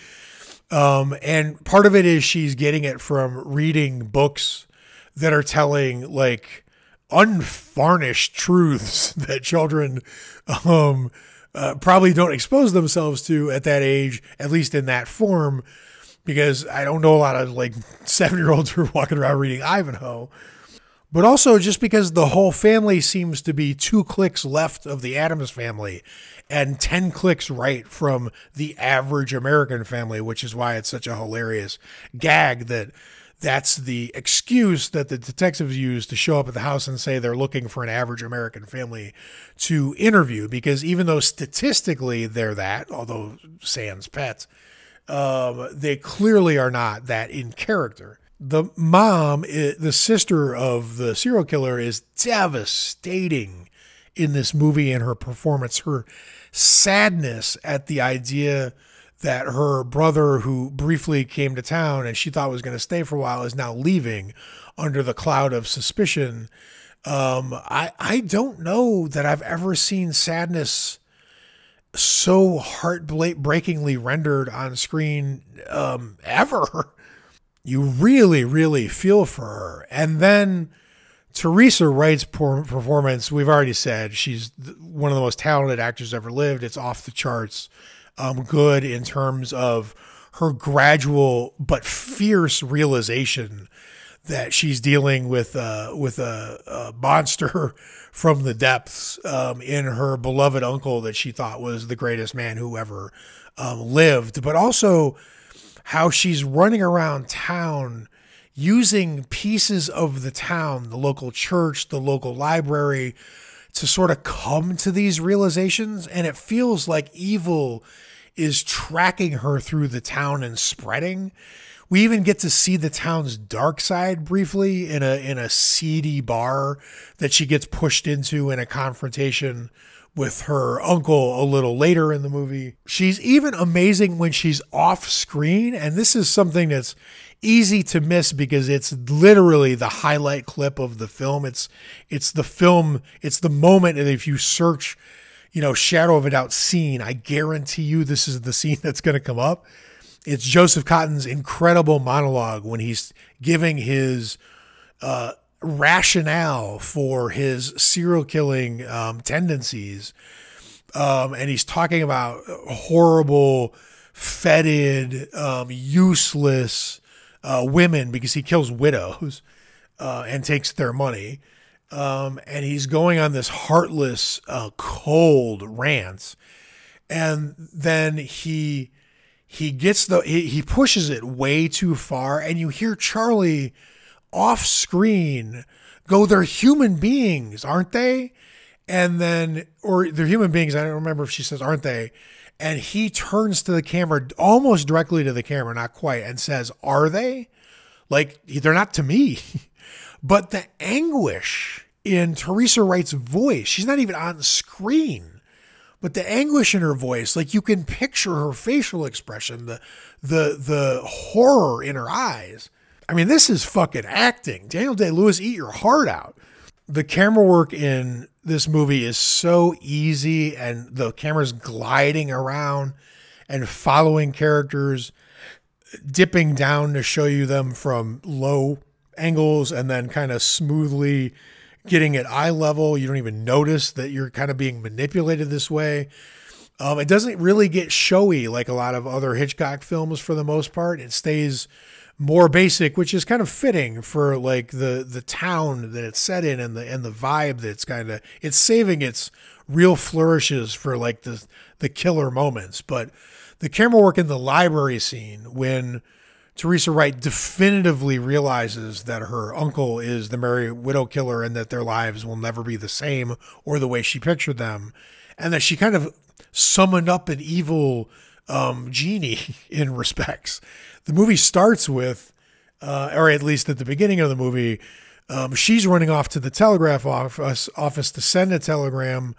A: And part of it is she's getting it from reading books that are telling like unvarnished truths that children probably don't expose themselves to at that age, at least in that form, because I don't know a lot of like 7-year-olds who are walking around reading Ivanhoe. But also just because the whole family seems to be 2 clicks left of the Addams family and 10 clicks right from the average American family, which is why it's such a hilarious gag that's the excuse that the detectives use to show up at the house and say they're looking for an average American family to interview. Because even though statistically they're that, although sans pets, they clearly are not that in character. The mom, the sister of the serial killer, is devastating in this movie and her performance. Her sadness at the idea that her brother, who briefly came to town and she thought was going to stay for a while, is now leaving under the cloud of suspicion. I don't know that I've ever seen sadness so heartbreakingly rendered on screen ever. You really, really feel for her. And then Teresa Wright's performance, we've already said, she's one of the most talented actors ever lived. It's off the charts good in terms of her gradual but fierce realization that she's dealing with a monster from the depths in her beloved uncle that she thought was the greatest man who ever lived, but also how she's running around town using pieces of the town, the local church, the local library, to sort of come to these realizations. And it feels like evil is tracking her through the town and spreading. We even get to see the town's dark side briefly in a seedy bar that she gets pushed into in a confrontation with her uncle a little later in the movie. She's even amazing when she's off screen. And this is something that's easy to miss because it's literally the highlight clip of the film. It's the moment. And if you search, Shadow of a Doubt scene, I guarantee you this is the scene that's going to come up. It's Joseph Cotton's incredible monologue when he's giving his rationale for his serial killing tendencies. And he's talking about horrible, fetid, useless women because he kills widows and takes their money. And he's going on this heartless, cold rant. And then he pushes it way too far, and you hear Charlie off screen go, "They're human beings, aren't they?" And then, or they're human beings. I don't remember if she says, "Aren't they?" And he turns to the camera, almost directly to the camera, not quite, and says, "Are they?" Like, they're not to me. But the anguish in Teresa Wright's voice, she's not even on screen, but the anguish in her voice, like you can picture her facial expression, the horror in her eyes. I mean, this is fucking acting. Daniel Day-Lewis, eat your heart out. The camera work in this movie is so easy, and the camera's gliding around and following characters, dipping down to show you them from low angles and then kind of smoothly getting at eye level. You don't even notice that you're kind of being manipulated this way. It doesn't really get showy like a lot of other Hitchcock films for the most part. It stays more basic, which is kind of fitting for like the town that it's set in and the vibe that's it's saving its real flourishes for like the killer moments. But the camera work in the library scene when Teresa Wright definitively realizes that her uncle is the Merry Widow killer and that their lives will never be the same or the way she pictured them, and that she kind of summoned up an evil genie in respects. The movie starts with, or at least at the beginning of the movie, she's running off to the telegraph office to send a telegram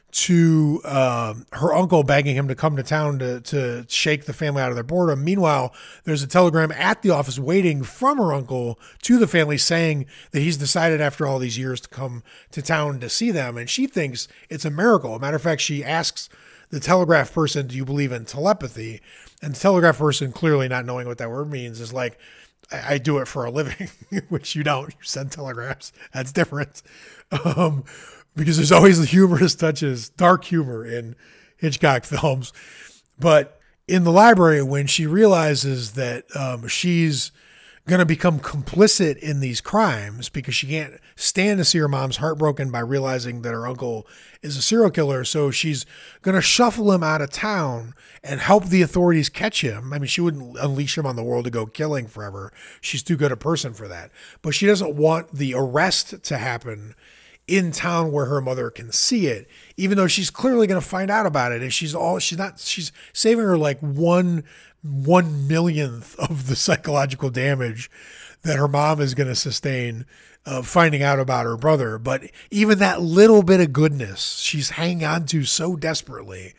A: to her uncle, begging him to come to town to shake the family out of their boredom. Meanwhile, there's a telegram at the office waiting from her uncle to the family saying that he's decided after all these years to come to town to see them. And she thinks it's a miracle. As a matter of fact, she asks the telegraph person, "Do you believe in telepathy?" And the telegraph person, clearly not knowing what that word means, is like, I do it for a living, which you don't. You send telegrams. That's different. Because there's always the humorous touches, dark humor in Hitchcock films. But in the library, when she realizes that she's going to become complicit in these crimes because she can't stand to see her mom's heartbroken by realizing that her uncle is a serial killer, so she's going to shuffle him out of town and help the authorities catch him. I mean, she wouldn't unleash him on the world to go killing forever. She's too good a person for that. But she doesn't want the arrest to happen in town where her mother can see it, even though she's clearly going to find out about it. And she's saving her like one millionth of the psychological damage that her mom is going to sustain finding out about her brother. But even that little bit of goodness she's hanging on to so desperately.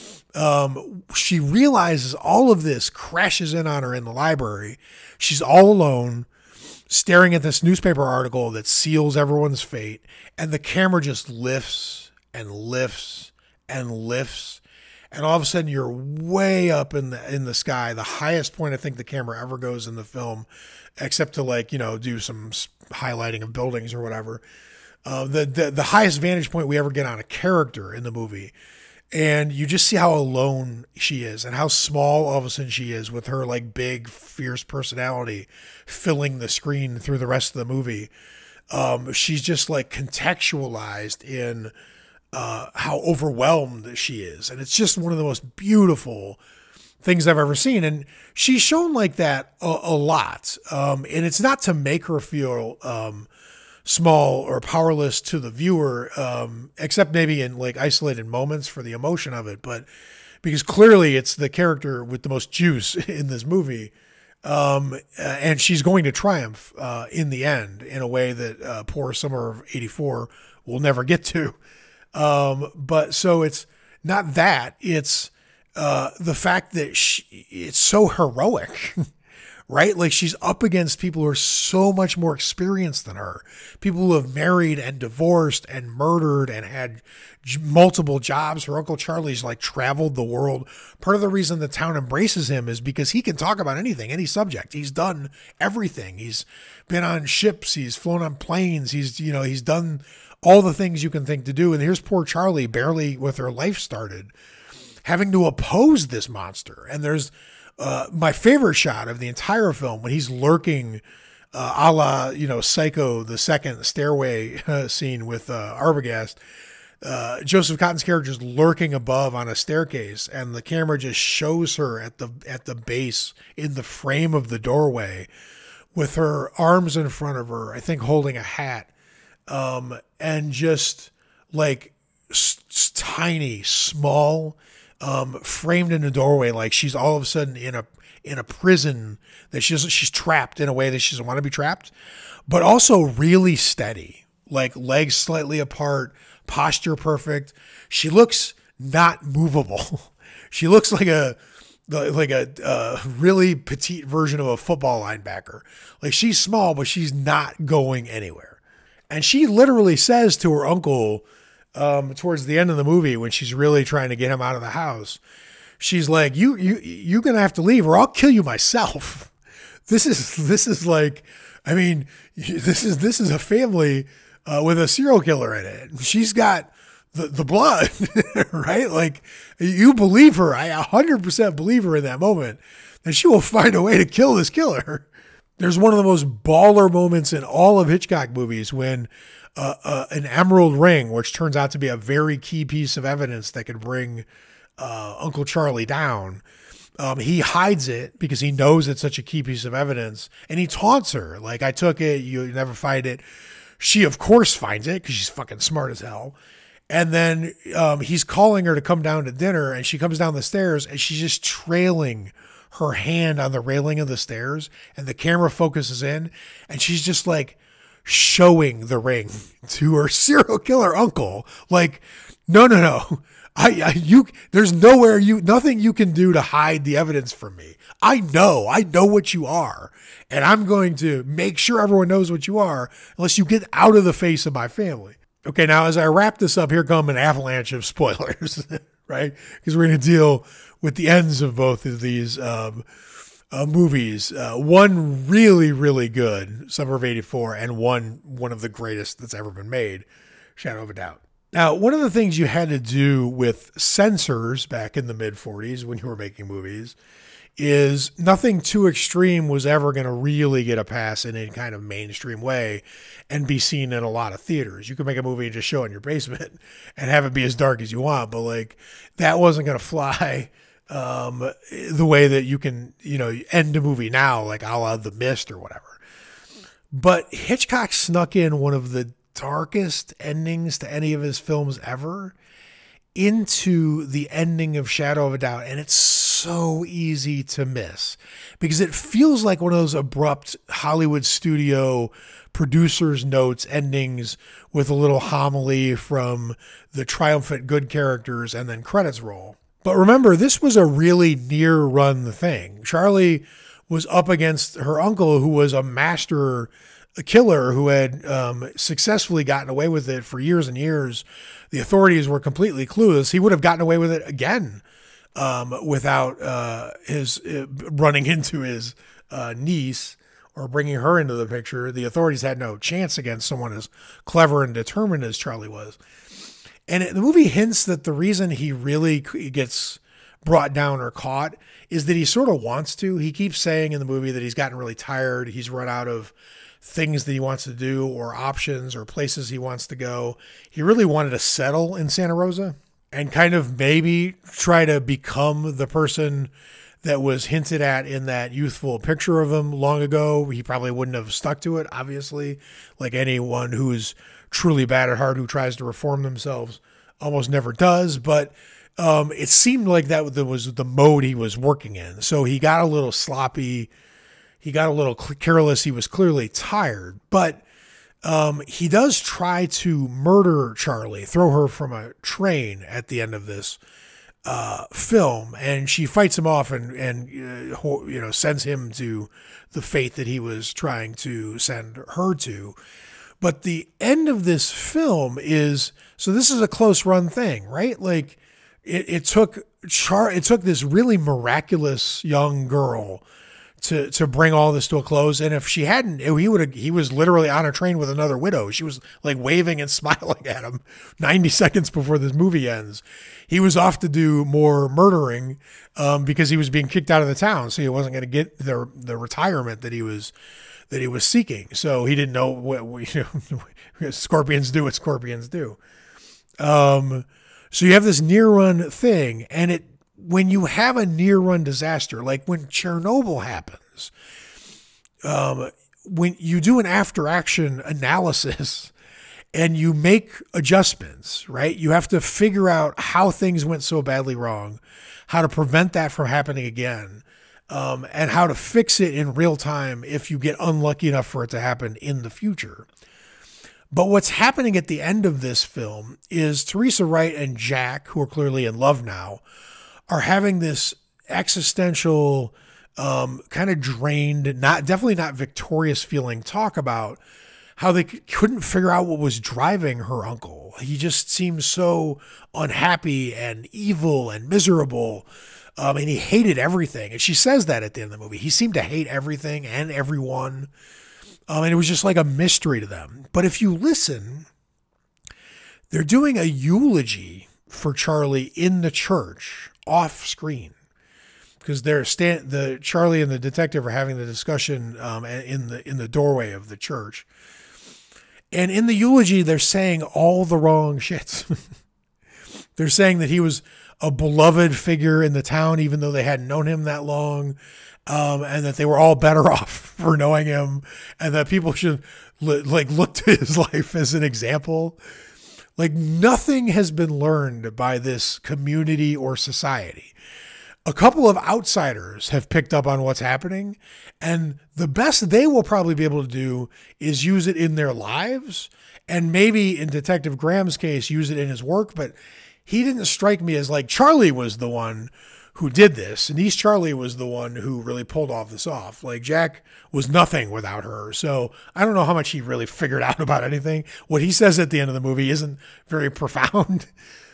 A: She realizes all of this crashes in on her in the library. She's all alone, staring at this newspaper article that seals everyone's fate, and the camera just lifts and lifts and lifts, and all of a sudden you're way up in the sky, the highest point I think the camera ever goes in the film, except to do some highlighting of buildings or whatever. The highest vantage point we ever get on a character in the movie. And you just see how alone she is and how small all of a sudden she is with her like big, fierce personality filling the screen through the rest of the movie. She's just like contextualized in how overwhelmed she is. And it's just one of the most beautiful things I've ever seen. And she's shown like that a lot. And it's not to make her feel small or powerless to the viewer, except maybe in like isolated moments for the emotion of it. But because clearly it's the character with the most juice in this movie. And she's going to triumph in the end in a way that poor Summer of '84 will never get to. But so it's not that, it's the fact that it's so heroic. Right? Like she's up against people who are so much more experienced than her. People who have married and divorced and murdered and had multiple jobs. Her Uncle Charlie's like traveled the world. Part of the reason the town embraces him is because he can talk about anything, any subject. He's done everything. He's been on ships. He's flown on planes. He's done all the things you can think to do. And here's poor Charlie, barely with her life started, having to oppose this monster. And there's my favorite shot of the entire film when he's lurking, a la, Psycho, the second stairway scene with Arbogast. Joseph Cotton's character is lurking above on a staircase, and the camera just shows her at the base in the frame of the doorway with her arms in front of her, I think holding a hat, and just like tiny, small, framed in a doorway, like she's all of a sudden in a prison that she's trapped in a way that she doesn't want to be trapped, but also really steady, like legs slightly apart, posture perfect. She looks not movable. She looks like a really petite version of a football linebacker. Like she's small, but she's not going anywhere. And she literally says to her uncle, towards the end of the movie, when she's really trying to get him out of the house, she's like, you're going to have to leave or I'll kill you myself. This is like, I mean, this is a family, with a serial killer in it. She's got the blood, right? Like you believe her. I 100% believe her in that moment that she will find a way to kill this killer. There's one of the most baller moments in all of Hitchcock movies when an emerald ring, which turns out to be a very key piece of evidence that could bring Uncle Charlie down. He hides it because he knows it's such a key piece of evidence, and he taunts her like, I took it, you never find it. She of course finds it because she's fucking smart as hell. And then he's calling her to come down to dinner, and she comes down the stairs and she's just trailing her hand on the railing of the stairs, and the camera focuses in and she's just like showing the ring to her serial killer uncle. Like, no. There's nothing you can do to hide the evidence from me. I know what you are, and I'm going to make sure everyone knows what you are unless you get out of the face of my family. Okay. Now, as I wrap this up, here come an avalanche of spoilers, right? Because we're going to deal with the ends of both of these, movies. One really, really good, Summer of '84, and one of the greatest that's ever been made, Shadow of a Doubt. Now, one of the things you had to do with censors back in the mid-'40s when you were making movies is nothing too extreme was ever going to really get a pass in any kind of mainstream way and be seen in a lot of theaters. You could make a movie and just show it in your basement and have it be as dark as you want, but like that wasn't going to fly the way that you can, end a movie now, like a la The Mist or whatever. But Hitchcock snuck in one of the darkest endings to any of his films ever into the ending of Shadow of a Doubt. And it's so easy to miss because it feels like one of those abrupt Hollywood studio producer's notes endings with a little homily from the triumphant good characters and then credits roll. But remember, this was a really near run thing. Charlie was up against her uncle, who was a master killer who had successfully gotten away with it for years and years. The authorities were completely clueless. He would have gotten away with it again without his running into his niece or bringing her into the picture. The authorities had no chance against someone as clever and determined as Charlie was. And the movie hints that the reason he really gets brought down or caught is that he sort of wants to. He keeps saying in the movie that he's gotten really tired. He's run out of things that he wants to do or options or places he wants to go. He really wanted to settle in Santa Rosa. and kind of maybe try to become the person that was hinted at in that youthful picture of him long ago. He probably wouldn't have stuck to it, obviously, like anyone who's truly bad at heart who tries to reform themselves almost never does. But it seemed like that was the mode he was working in. So he got a little sloppy. He got a little careless. He was clearly tired, but he does try to murder Charlie, throw her from a train at the end of this film, and she fights him off and sends him to the fate that he was trying to send her to. But the end of this film is, so this is a close run thing, right? Like it took this really miraculous young girl to bring all this to a close. And if she hadn't, he was literally on a train with another widow. She was like waving and smiling at him 90 seconds before this movie ends. He was off to do more murdering because he was being kicked out of the town. So he wasn't going to get the retirement that he was seeking. So he didn't know what scorpions do what scorpions do. So you have this near run thing, and when you have a near run disaster, like when Chernobyl happens, when you do an after action analysis and you make adjustments, right? You have to figure out how things went so badly wrong, how to prevent that from happening again, and how to fix it in real time if you get unlucky enough for it to happen in the future. But what's happening at the end of this film is Teresa Wright and Jack, who are clearly in love now, are having this existential, kind of drained, definitely not victorious feeling talk about how they couldn't figure out what was driving her uncle. He just seems so unhappy and evil and miserable. And he hated everything. And she says that at the end of the movie. He seemed to hate everything and everyone. And it was just like a mystery to them. But if you listen, they're doing a eulogy for Charlie in the church off screen, because the Charlie and the detective are having the discussion in the doorway of the church. And in the eulogy, they're saying all the wrong shit. They're saying that he was a beloved figure in the town, even though they hadn't known him that long. And that they were all better off for knowing him, and that people should look to his life as an example. Like nothing has been learned by this community or society. A couple of outsiders have picked up on what's happening, and the best they will probably be able to do is use it in their lives, and maybe in Detective Graham's case, use it in his work. But he didn't strike me as like Charlie was the one who did this. And East Charlie was the one who really pulled this off. Like Jack was nothing without her. So I don't know how much he really figured out about anything. What he says at the end of the movie isn't very profound.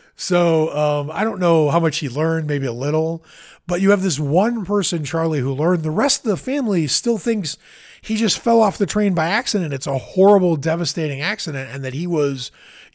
A: So I don't know how much he learned, maybe a little. But you have this one person, Charlie, who learned. The rest of the family still thinks he just fell off the train by accident. It's a horrible, devastating accident. And that he was,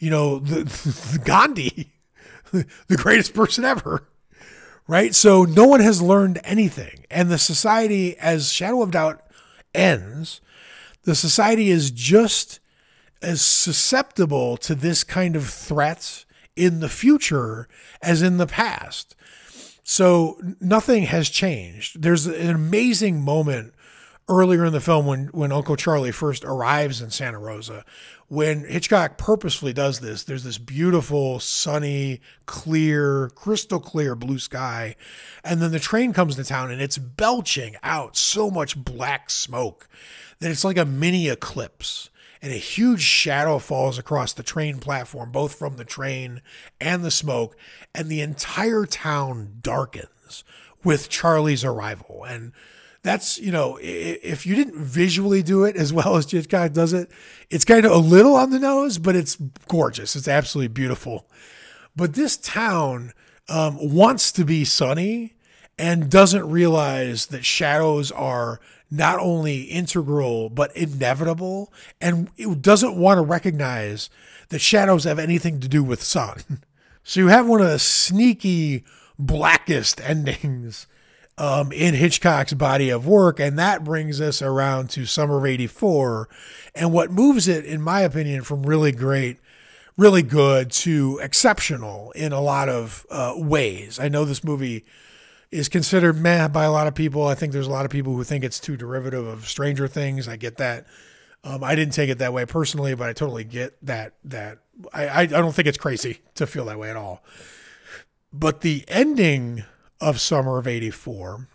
A: the Gandhi, the greatest person ever. Right? So no one has learned anything. And the society, as Shadow of Doubt ends, the society is just as susceptible to this kind of threat in the future as in the past. So nothing has changed. There's an amazing moment earlier in the film when Uncle Charlie first arrives in Santa Rosa. When Hitchcock purposefully does this, there's this beautiful, sunny, clear, crystal clear blue sky. And then the train comes to town and it's belching out so much black smoke that it's like a mini eclipse. And a huge shadow falls across the train platform, both from the train and the smoke. And the entire town darkens with Charlie's arrival. And that's, if you didn't visually do it as well as Hitchcock does it, it's kind of a little on the nose, but it's gorgeous. It's absolutely beautiful. But this town wants to be sunny and doesn't realize that shadows are not only integral, but inevitable. And it doesn't want to recognize that shadows have anything to do with sun. So you have one of the sneaky, blackest endings in Hitchcock's body of work. And that brings us around to Summer of '84. And what moves it, in my opinion, from really great really good to exceptional in a lot of ways. I know this movie is considered meh by a lot of people. I think there's a lot of people who think it's too derivative of Stranger Things. I get that. I didn't take it that way personally, but I totally get that. I don't think it's crazy to feel that way at all. But the ending of Summer of '84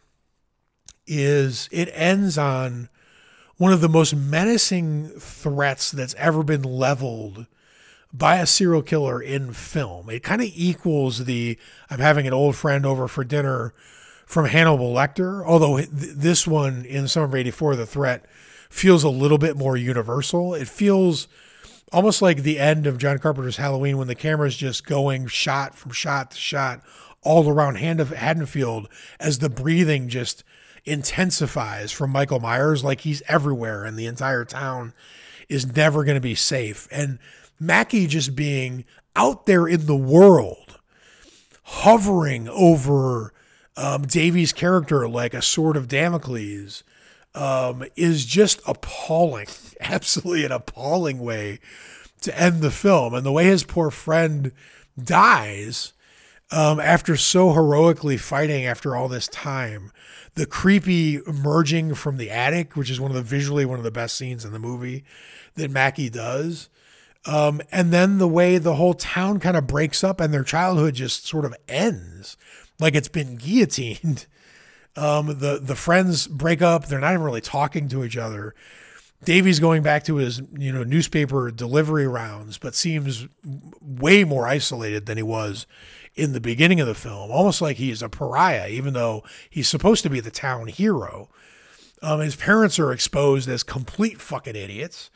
A: it ends on one of the most menacing threats that's ever been leveled by a serial killer in film. It kind of equals I'm having an old friend over for dinner from Hannibal Lecter, although this one in Summer of '84, the threat feels a little bit more universal. It feels almost like the end of John Carpenter's Halloween, when the camera's just going shot from shot to shot all around Haddonfield as the breathing just intensifies from Michael Myers, like he's everywhere and the entire town is never going to be safe. And Mackie just being out there in the world, hovering over Davy's character like a sword of Damocles, is just appalling. Absolutely an appalling way to end the film. And the way his poor friend dies after so heroically fighting after all this time, the creepy emerging from the attic, which is visually one of the best scenes in the movie that Mackie does. And then the way the whole town kind of breaks up and their childhood just sort of ends like it's been guillotined. The friends break up. They're not even really talking to each other. Davy's going back to his, newspaper delivery rounds, but seems way more isolated than he was in the beginning of the film, almost like he's a pariah, even though he's supposed to be the town hero. His parents are exposed as complete fucking idiots,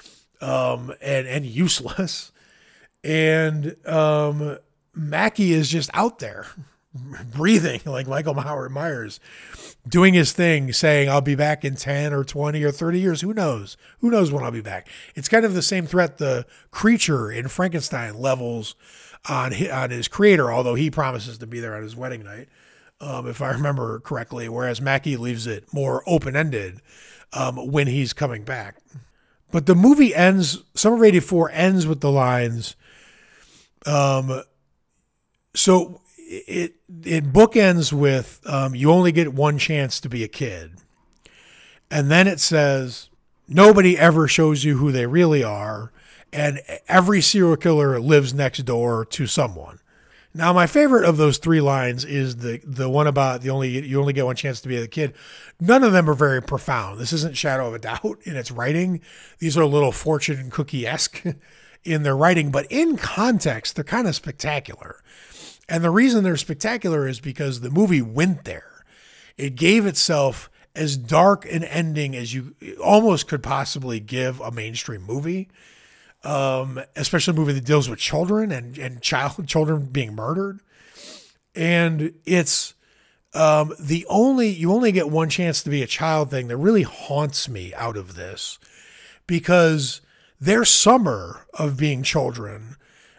A: and useless. And Mackie is just out there breathing like Michael Myers, doing his thing, saying, I'll be back in 10 or 20 or 30 years. Who knows? Who knows when I'll be back? It's kind of the same threat the creature in Frankenstein levels on his creator, although he promises to be there on his wedding night, if I remember correctly, whereas Mackie leaves it more open-ended when he's coming back. But the movie ends, Summer of '84 ends with the lines, so it bookends with, you only get one chance to be a kid. And then it says, nobody ever shows you who they really are, and every serial killer lives next door to someone. Now, my favorite of those three lines is the one about you only get one chance to be a kid. None of them are very profound. This isn't Shadow of a Doubt in its writing. These are a little fortune cookie-esque in their writing, but in context, they're kind of spectacular. And the reason they're spectacular is because the movie went there. It gave itself as dark an ending as you almost could possibly give a mainstream movie. Especially a movie that deals with children and children being murdered. And it's you only get one chance to be a child thing that really haunts me out of this, because their summer of being children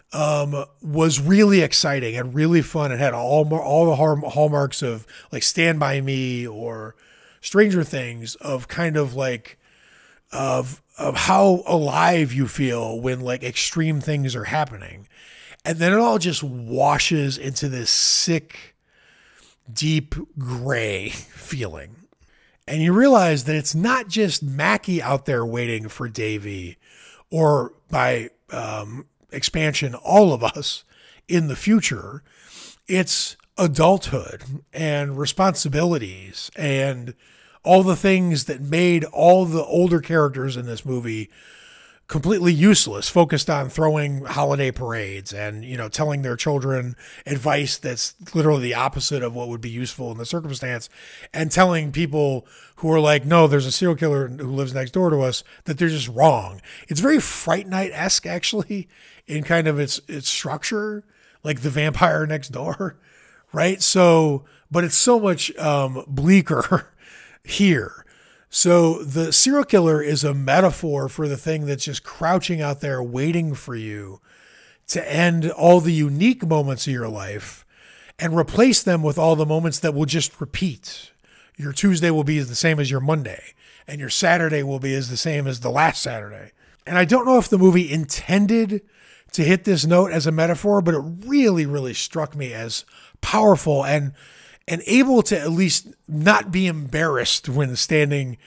A: was really exciting and really fun. It had all the hallmarks of like Stand By Me or Stranger Things, of kind of like of how alive you feel when like extreme things are happening. And then it all just washes into this sick, deep gray feeling. And you realize that it's not just Mackie out there waiting for Davy, or by expansion, all of us in the future. It's adulthood and responsibilities and all the things that made all the older characters in this movie completely useless, focused on throwing holiday parades and, telling their children advice that's literally the opposite of what would be useful in the circumstance, and telling people who are like, no, there's a serial killer who lives next door to us, that they're just wrong. It's very Fright Night-esque, actually, in kind of its structure, like The Vampire Next Door, right? So, but it's so much bleaker here. So the serial killer is a metaphor for the thing that's just crouching out there waiting for you to end all the unique moments of your life and replace them with all the moments that will just repeat. Your Tuesday will be the same as your Monday, and your Saturday will be the same as the last Saturday. And I don't know if the movie intended to hit this note as a metaphor, but it really, really struck me as powerful and able to at least not be embarrassed when standing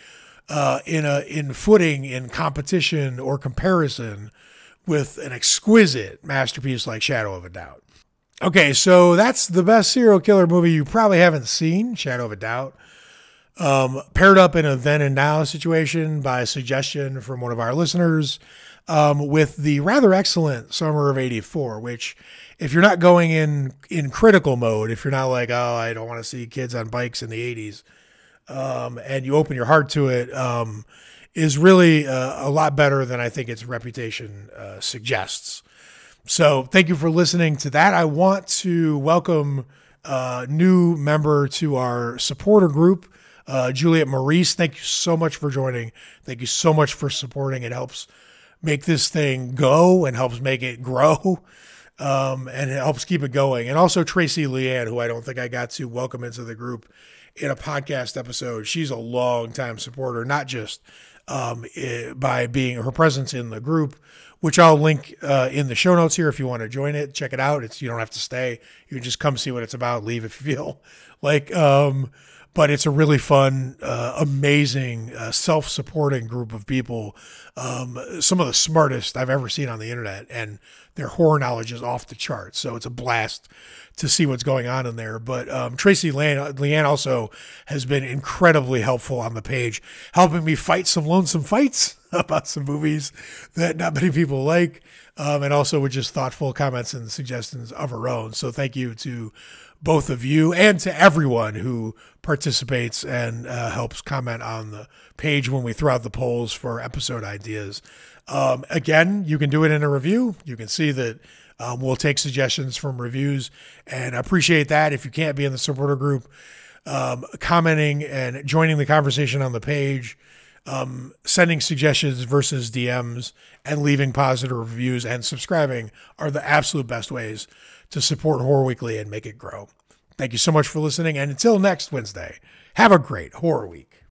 A: in footing in competition or comparison with an exquisite masterpiece like Shadow of a Doubt. Okay, so that's the best serial killer movie you probably haven't seen, Shadow of a Doubt. Paired up in a then and now situation by suggestion from one of our listeners, with the rather excellent Summer of '84, which, if you're not going in critical mode, if you're not like, oh, I don't want to see kids on bikes in the '80s, and you open your heart to it, is really a lot better than I think its reputation suggests. So thank you for listening to that. I want to welcome a new member to our supporter group, Juliet Maurice. Thank you so much for joining. Thank you so much for supporting. It helps make this thing go and helps make it grow, and it helps keep it going. And also Tracy Leanne, who I don't think I got to welcome into the group in a podcast episode. She's a long-time supporter, not just by being her presence in the group, which I'll link in the show notes here if you want to join it. Check it out. You don't have to stay. You can just come see what it's about, leave if you feel like. But it's a really fun, amazing, self-supporting group of people. Some of the smartest I've ever seen on the internet, and their horror knowledge is off the charts. So it's a blast to see what's going on in there. But Tracy Leanne also has been incredibly helpful on the page, helping me fight some lonesome fights about some movies that not many people like, and also with just thoughtful comments and suggestions of her own. So thank you to both of you and to everyone who participates and helps comment on the page when we throw out the polls for episode ideas. Again, you can do it in a review. You can see that we'll take suggestions from reviews, and I appreciate that. If you can't be in the supporter group, commenting and joining the conversation on the page, sending suggestions versus DMs, and leaving positive reviews and subscribing are the absolute best ways to support Horror Weekly and make it grow. Thank you so much for listening, and until next Wednesday, have a great horror week.